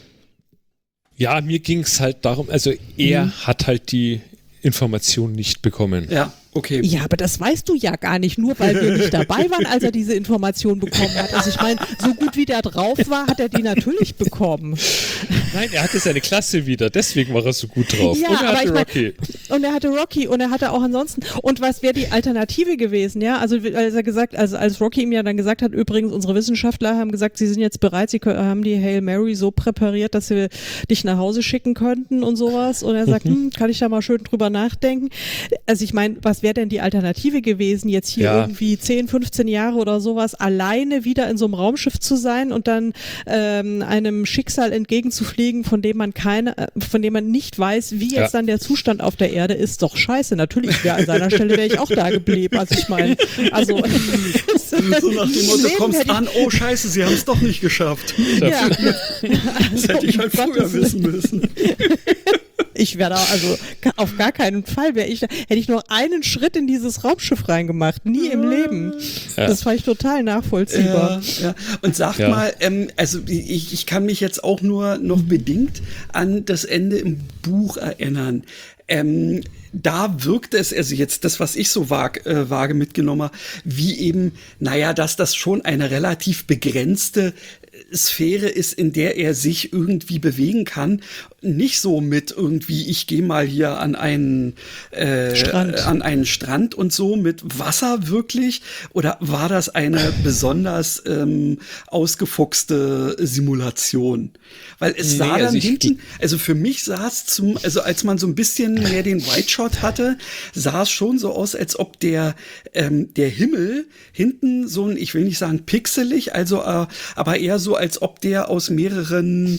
Ja, mir ging es halt darum, also er mhm. hat halt die Information nicht bekommen. Ja, okay. Ja, aber das weißt du ja gar nicht, nur weil wir nicht dabei waren, als er diese Information bekommen hat. Also ich meine, so gut wie der drauf war, hat er die natürlich bekommen. Nein, er hatte seine Klasse wieder, deswegen war er so gut drauf. Ja, und er aber hatte ich mein, Rocky. Und er hatte Rocky und er hatte auch ansonsten, und was wäre die Alternative gewesen, ja? Also als er gesagt, also als Rocky ihm ja dann gesagt hat, übrigens, unsere Wissenschaftler haben gesagt, sie sind jetzt bereit, sie können, haben die Hail Mary so präpariert, dass sie dich nach Hause schicken könnten und sowas. Und er sagt, mhm. hm, kann ich da mal schön drüber nachdenken? Also ich meine, was wäre denn die Alternative gewesen, jetzt hier ja. irgendwie zehn, fünfzehn Jahre oder sowas alleine wieder in so einem Raumschiff zu sein und dann ähm, einem Schicksal entgegenzufliegen, von dem man keine, von dem man nicht weiß, wie jetzt ja. dann der Zustand auf der Erde ist. Doch scheiße, natürlich wäre an seiner Stelle wäre ich auch da geblieben. Also ich meine, also so nach dem Motto, kommst an, oh scheiße, sie haben es doch nicht geschafft. Ja. Das hätte ich halt früher wissen müssen. Ich wäre da, also auf gar keinen Fall wäre ich da, hätte ich nur einen Schritt in dieses Raumschiff reingemacht, nie im Leben. Ja. Das war ich total nachvollziehbar. Ja, ja. Und sag ja. mal, ähm, also ich, ich kann mich jetzt auch nur noch bedingt an das Ende im Buch erinnern. Ähm, da wirkte es, also jetzt das, was ich so vag, äh, vage mitgenommen habe, wie eben, naja, dass das schon eine relativ begrenzte Sphäre ist, in der er sich irgendwie bewegen kann. Nicht so mit irgendwie, ich gehe mal hier an einen äh, Strand. an einen Strand und so mit Wasser wirklich? Oder war das eine besonders ähm, ausgefuchste Simulation? Weil es nee, sah dann also hinten, also für mich sah es zum, also als man so ein bisschen mehr den White Shot hatte, sah es schon so aus, als ob der ähm, der Himmel hinten so ein, ich will nicht sagen pixelig, also äh, aber eher so, als ob der aus mehreren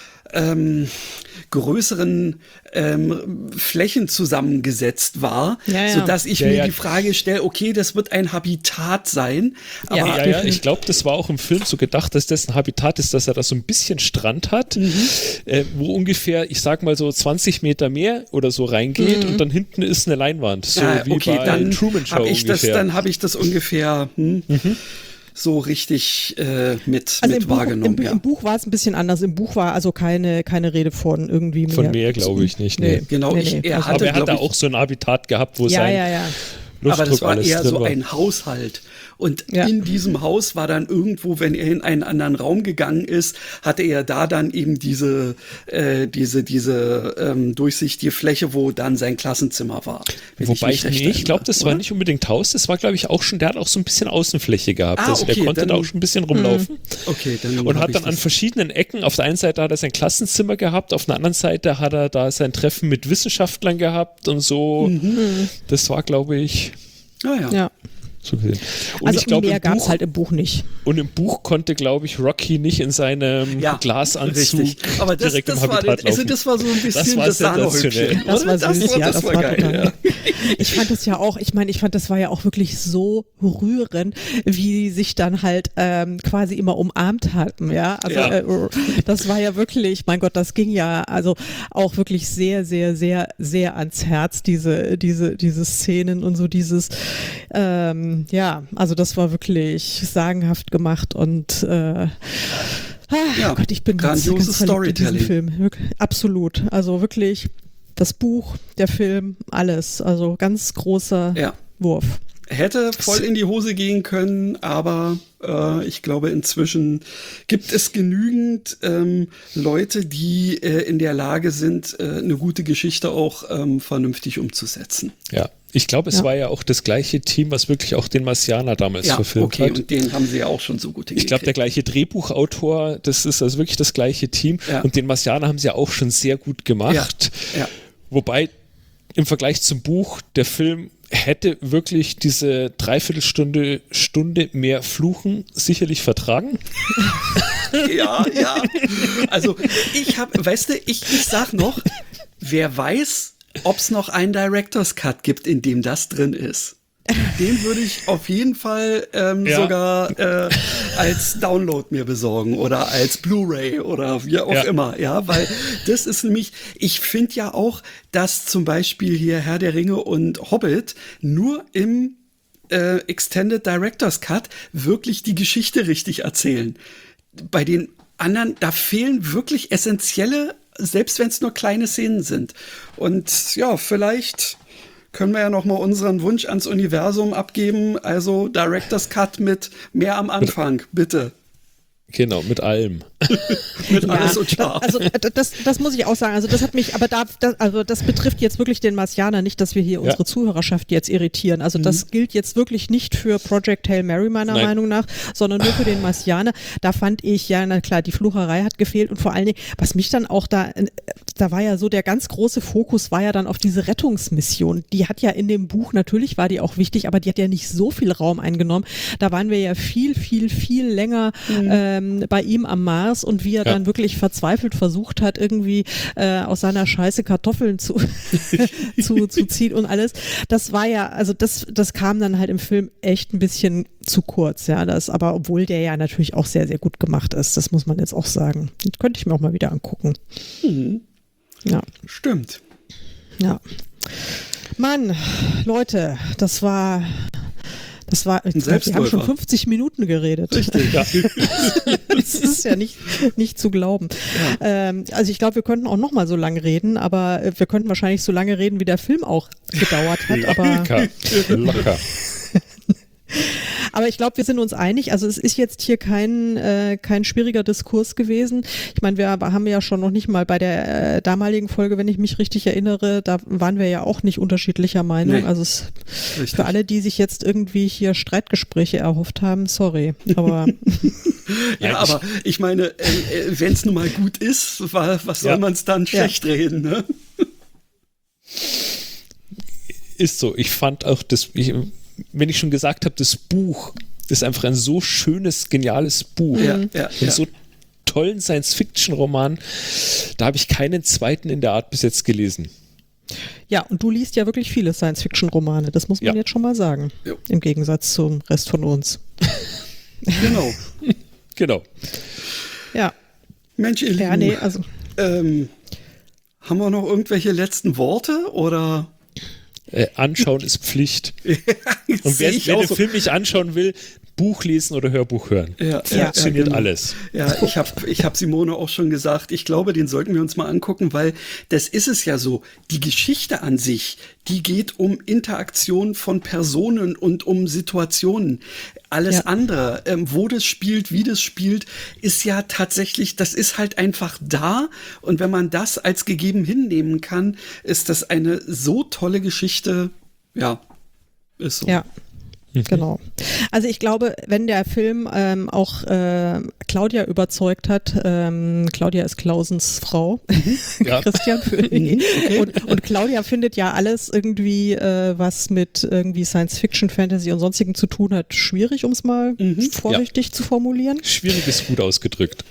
ähm, größeren ähm, Flächen zusammengesetzt war, ja, ja. sodass ich ja, mir ja. die Frage stelle, okay, das wird ein Habitat sein. Aber ja, ja, ja, ich glaube, das war auch im Film so gedacht, dass das ein Habitat ist, dass er da so ein bisschen Strand hat, mhm. äh, wo ungefähr, ich sag mal so zwanzig Meter mehr oder so reingeht mhm. und dann hinten ist eine Leinwand, so ja, wie okay, bei dann Truman Show hab ich ungefähr. Das, dann habe ich das ungefähr hm, mhm. so richtig äh, mit, also mit im wahrgenommen. Buch, im, ja. Im Buch war es ein bisschen anders. Im Buch war also keine, keine Rede von irgendwie mehr. Von mehr glaube ich nicht. Nee. nee. Genau, nee, ich, nee. er also, hatte, aber er hat da ich, auch so ein Habitat gehabt, wo ja, sein ja, ja. Luftdruck aber das war alles eher drin so war. ein Haushalt. Und ja. in diesem Haus war dann irgendwo, wenn er in einen anderen Raum gegangen ist, hatte er da dann eben diese, äh, diese, diese ähm, durchsichtige Fläche, wo dann sein Klassenzimmer war. Wobei ich, ich, nee, ich glaube, das oder? war nicht unbedingt Haus, das war, glaube ich, auch schon, der hat auch so ein bisschen Außenfläche gehabt. Ah, also okay, der konnte dann, da auch schon ein bisschen rumlaufen. Okay, dann und hat dann an verschiedenen Ecken, auf der einen Seite hat er sein Klassenzimmer gehabt, auf der anderen Seite hat er da sein Treffen mit Wissenschaftlern gehabt und so. Mhm. Das war, glaube ich. Ah ja. ja. So und also ich glaub, mehr gab es Buch, halt im Buch nicht. Und im Buch konnte, glaube ich, Rocky nicht in seinem ja, Glasanzug richtig. Aber das, direkt das im Habitat war, den, also laufen. das war so ein bisschen das, war das Sahnehäubchen. Das war süß, das war, ja, das, das war, war geil. Total. Ja. Ich fand das ja auch, ich meine, ich fand, das war ja auch wirklich so rührend, wie sie sich dann halt ähm, quasi immer umarmt hatten, ja. Also ja. Äh, das war ja wirklich, mein Gott, das ging ja also auch wirklich sehr, sehr, sehr, sehr ans Herz, diese, diese, diese Szenen und so dieses, ähm, ja, also das war wirklich sagenhaft gemacht und äh, ah, ja, Gott, ich bin ganz, ganz verliebt in diesen Film. Wirklich, absolut. Also wirklich das Buch, der Film, alles. Also ganz großer ja. Wurf. Hätte voll in die Hose gehen können, aber äh, ich glaube, inzwischen gibt es genügend ähm, Leute, die äh, in der Lage sind, äh, eine gute Geschichte auch ähm, vernünftig umzusetzen. Ja. Ich glaube, es ja. war ja auch das gleiche Team, was wirklich auch den Marsianer damals ja, verfilmt okay, hat. Und den haben sie ja auch schon so gut hingekriegt. Ich glaube, der gleiche Drehbuchautor, das ist also wirklich das gleiche Team. Ja. Und den Marsianer haben sie ja auch schon sehr gut gemacht. Ja. Ja. Wobei im Vergleich zum Buch, der Film hätte wirklich diese Dreiviertelstunde, Stunde mehr Fluchen sicherlich vertragen. Ja, ja. Also ich habe, weißt du, ich, ich sag noch, wer weiß, ob es noch einen Director's Cut gibt, in dem das drin ist. Den würde ich auf jeden Fall ähm, ja. sogar äh, als Download mir besorgen oder als Blu-ray oder wie auch ja. immer, ja, weil das ist nämlich, ich finde ja auch, dass zum Beispiel hier Herr der Ringe und Hobbit nur im äh, Extended Director's Cut wirklich die Geschichte richtig erzählen. Bei den anderen, da fehlen wirklich essentielle, selbst wenn es nur kleine Szenen sind. Und ja, vielleicht können wir ja noch mal unseren Wunsch ans Universum abgeben. Also Director's Cut mit mehr am Anfang, bitte. Genau, mit allem. mit ja, alles und scharf. Also das, das muss ich auch sagen. Also das hat mich, aber da, das, also das betrifft jetzt wirklich den Marsianer, nicht, dass wir hier unsere ja. Zuhörerschaft jetzt irritieren. Also mhm. das gilt jetzt wirklich nicht für Project Hail Mary meiner Nein. Meinung nach, sondern nur für den Marsianer. Da fand ich, ja, na klar, die Flucherei hat gefehlt und vor allen Dingen, was mich dann auch da, da war ja so der ganz große Fokus war ja dann auf diese Rettungsmission. Die hat ja in dem Buch, natürlich war die auch wichtig, aber die hat ja nicht so viel Raum eingenommen. Da waren wir ja viel, viel, viel länger mhm. ähm, bei ihm am Mars und wie er ja. dann wirklich verzweifelt versucht hat, irgendwie äh, aus seiner Scheiße Kartoffeln zu, zu, zu ziehen und alles. Das war ja, also das, das kam dann halt im Film echt ein bisschen zu kurz, ja. Das, aber obwohl der ja natürlich auch sehr, sehr gut gemacht ist, das muss man jetzt auch sagen. Das könnte ich mir auch mal wieder angucken. Mhm. Ja. Stimmt. Ja. Mann, Leute, das war... Das war, ich glaub, wir haben schon fünfzig Minuten geredet. Richtig, ja. Das ist ja nicht, nicht zu glauben. Ja. Ähm, also ich glaube, wir könnten auch noch mal so lange reden, aber wir könnten wahrscheinlich so lange reden, wie der Film auch gedauert hat. Aber locker, locker. Aber ich glaube, wir sind uns einig. Also es ist jetzt hier kein, äh, kein schwieriger Diskurs gewesen. Ich meine, wir haben ja schon noch nicht mal bei der äh, damaligen Folge, wenn ich mich richtig erinnere, da waren wir ja auch nicht unterschiedlicher Meinung. Nee. Also es, für alle, die sich jetzt irgendwie hier Streitgespräche erhofft haben, sorry. Aber ja, aber ich meine, äh, wenn es nun mal gut ist, was soll ja. man es dann schlecht ja. reden, ne? Ist so. Ich fand auch das... Ich, wenn ich schon gesagt habe, das Buch ist einfach ein so schönes, geniales Buch. Ja, ja, Ein ja. so tollen Science-Fiction-Roman, da habe ich keinen zweiten in der Art bis jetzt gelesen. Ja, und du liest ja wirklich viele Science-Fiction-Romane, das muss man ja. jetzt schon mal sagen, jo. Im Gegensatz zum Rest von uns. Genau. Genau. Ja. Mensch, ihr Lieben, ja, nee, also. ähm, haben wir noch irgendwelche letzten Worte oder... Äh, anschauen ist Pflicht. Und wer, wer den so. Film nicht anschauen will, Buch lesen oder Hörbuch hören. Ja, Funktioniert ja, genau. alles. Ja, ich habe ich hab Simone auch schon gesagt, ich glaube, den sollten wir uns mal angucken, weil das ist es ja so. Die Geschichte an sich, die geht um Interaktion von Personen und um Situationen. Alles ja. andere, ähm, wo das spielt, wie das spielt, ist ja tatsächlich, das ist halt einfach da. Und wenn man das als gegeben hinnehmen kann, ist das eine so tolle Geschichte. Ja, ist so. Ja. Genau. Also ich glaube, wenn der Film ähm, auch äh, Claudia überzeugt hat, ähm, Claudia ist Clausens Frau, ja. Christian Föhling, okay. und, und Claudia findet ja alles irgendwie, äh, was mit irgendwie Science-Fiction, Fantasy und sonstigen zu tun hat, schwierig, um es mal mhm. vorsichtig ja. zu formulieren. Schwierig ist gut ausgedrückt.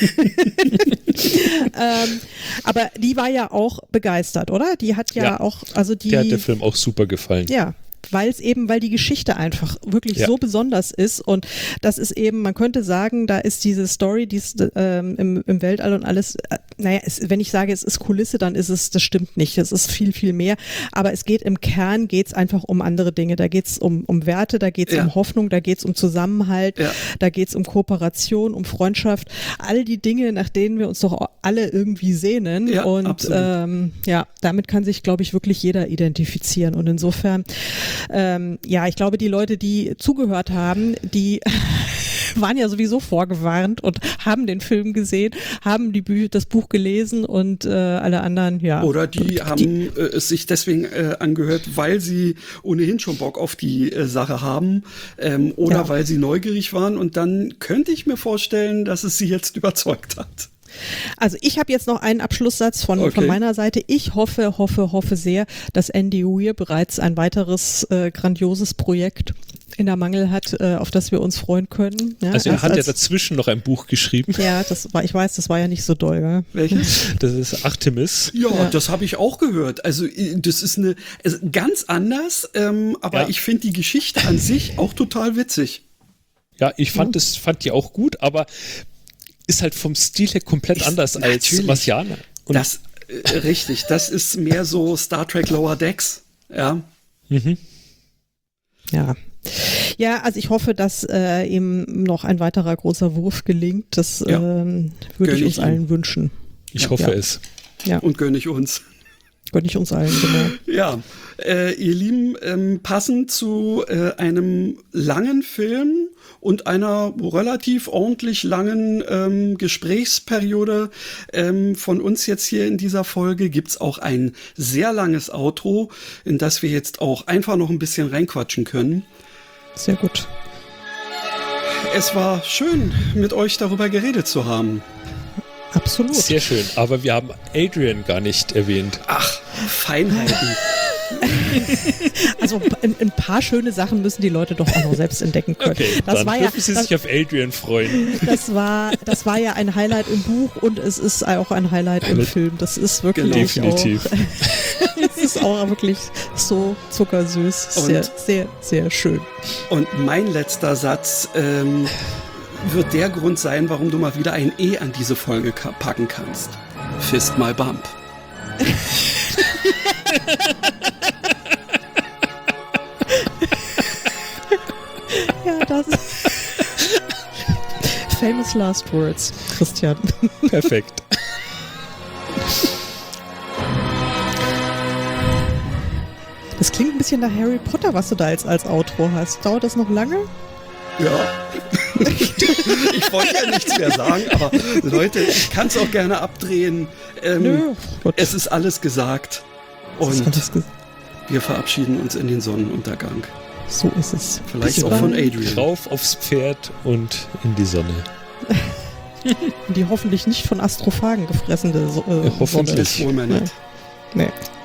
ähm, aber die war ja auch begeistert, oder? Die hat ja, ja. auch, also die... Der hat der Film auch super gefallen. Ja. Weil es eben, weil die Geschichte einfach wirklich ja. so besonders ist und das ist eben, man könnte sagen, da ist diese Story, die ist ähm, im, im Weltall und alles, äh, naja, es, wenn ich sage, es ist Kulisse, dann ist es, das stimmt nicht, es ist viel, viel mehr, aber es geht im Kern, geht es einfach um andere Dinge, da geht es um, um Werte, da geht es ja. um Hoffnung, da geht es um Zusammenhalt, ja. da geht es um Kooperation, um Freundschaft, all die Dinge, nach denen wir uns doch alle irgendwie sehnen ja, und ähm, ja, damit kann sich, glaube ich, wirklich jeder identifizieren und insofern Ähm, ja, ich glaube, die Leute, die zugehört haben, die waren ja sowieso vorgewarnt und haben den Film gesehen, haben die Bü- das Buch gelesen und äh, alle anderen, ja. Oder die, die haben äh, es sich deswegen äh, angehört, weil sie ohnehin schon Bock auf die äh, Sache haben ähm, oder ja. weil sie neugierig waren und dann könnte ich mir vorstellen, dass es sie jetzt überzeugt hat. Also ich habe jetzt noch einen Abschlusssatz von, okay. von meiner Seite. Ich hoffe, hoffe, hoffe sehr, dass Andy Weir bereits ein weiteres äh, grandioses Projekt in der Mangel hat, äh, auf das wir uns freuen können. Ja, also er als, hat als, ja dazwischen noch ein Buch geschrieben. Ja, das war, ich weiß, das war ja nicht so doll. Ja. Welches? Das ist Artemis. Ja, ja. das habe ich auch gehört. Also das ist eine also ganz anders, ähm, aber ja. ich finde die Geschichte an sich auch total witzig. Ja, ich fand es ja. fand die auch gut, aber ist halt vom Stil her komplett ist anders als Marsianer. Und das, äh, richtig, das ist mehr so Star Trek Lower Decks, ja. Mhm. Ja. Ja, also ich hoffe, dass äh, ihm noch ein weiterer großer Wurf gelingt. Das ja. ähm, würde ich uns ich allen wünschen. Ich ja. hoffe ja. es. Ja. Und gönne ich uns. Gönne ich uns allen, genau. Ja, äh, ihr Lieben, ähm, passend zu äh, einem langen Film und einer relativ ordentlich langen ähm, Gesprächsperiode ähm, von uns jetzt hier in dieser Folge gibt's auch ein sehr langes Outro, in das wir jetzt auch einfach noch ein bisschen reinquatschen können. Sehr gut. Es war schön, mit euch darüber geredet zu haben. Absolut. Sehr schön, aber wir haben Adrian gar nicht erwähnt. Ach, Feinheiten. Also ein, ein paar schöne Sachen müssen die Leute doch auch noch selbst entdecken können. Okay, das dann war dürfen ja, Sie das, sich auf Adrian freuen. Das war, das war ja ein Highlight im Buch und es ist auch ein Highlight im Film. Das ist wirklich definitiv. Auch, es ist auch wirklich so zuckersüß. Sehr, und, sehr, sehr schön. Und mein letzter Satz ähm, wird der Grund sein, warum du mal wieder ein E an diese Folge packen kannst. Fist my bump. Ja, das ist famous last words, Christian. Perfekt. Das klingt ein bisschen nach Harry Potter, was du da jetzt als Outro hast. Dauert das noch lange? Ja. Ich wollte ja nichts mehr sagen, aber Leute, ich kann es auch gerne abdrehen. Ähm, Nö, es ist alles gesagt. Und alles ges- wir verabschieden uns in den Sonnenuntergang. So ist es. Vielleicht Bis auch von Adrian. Rauf aufs Pferd und in die Sonne. Die hoffentlich nicht von Astrophagen gefressene so- äh, Hoffentlich. Sonne. Wohl mal nicht. Nee. nee.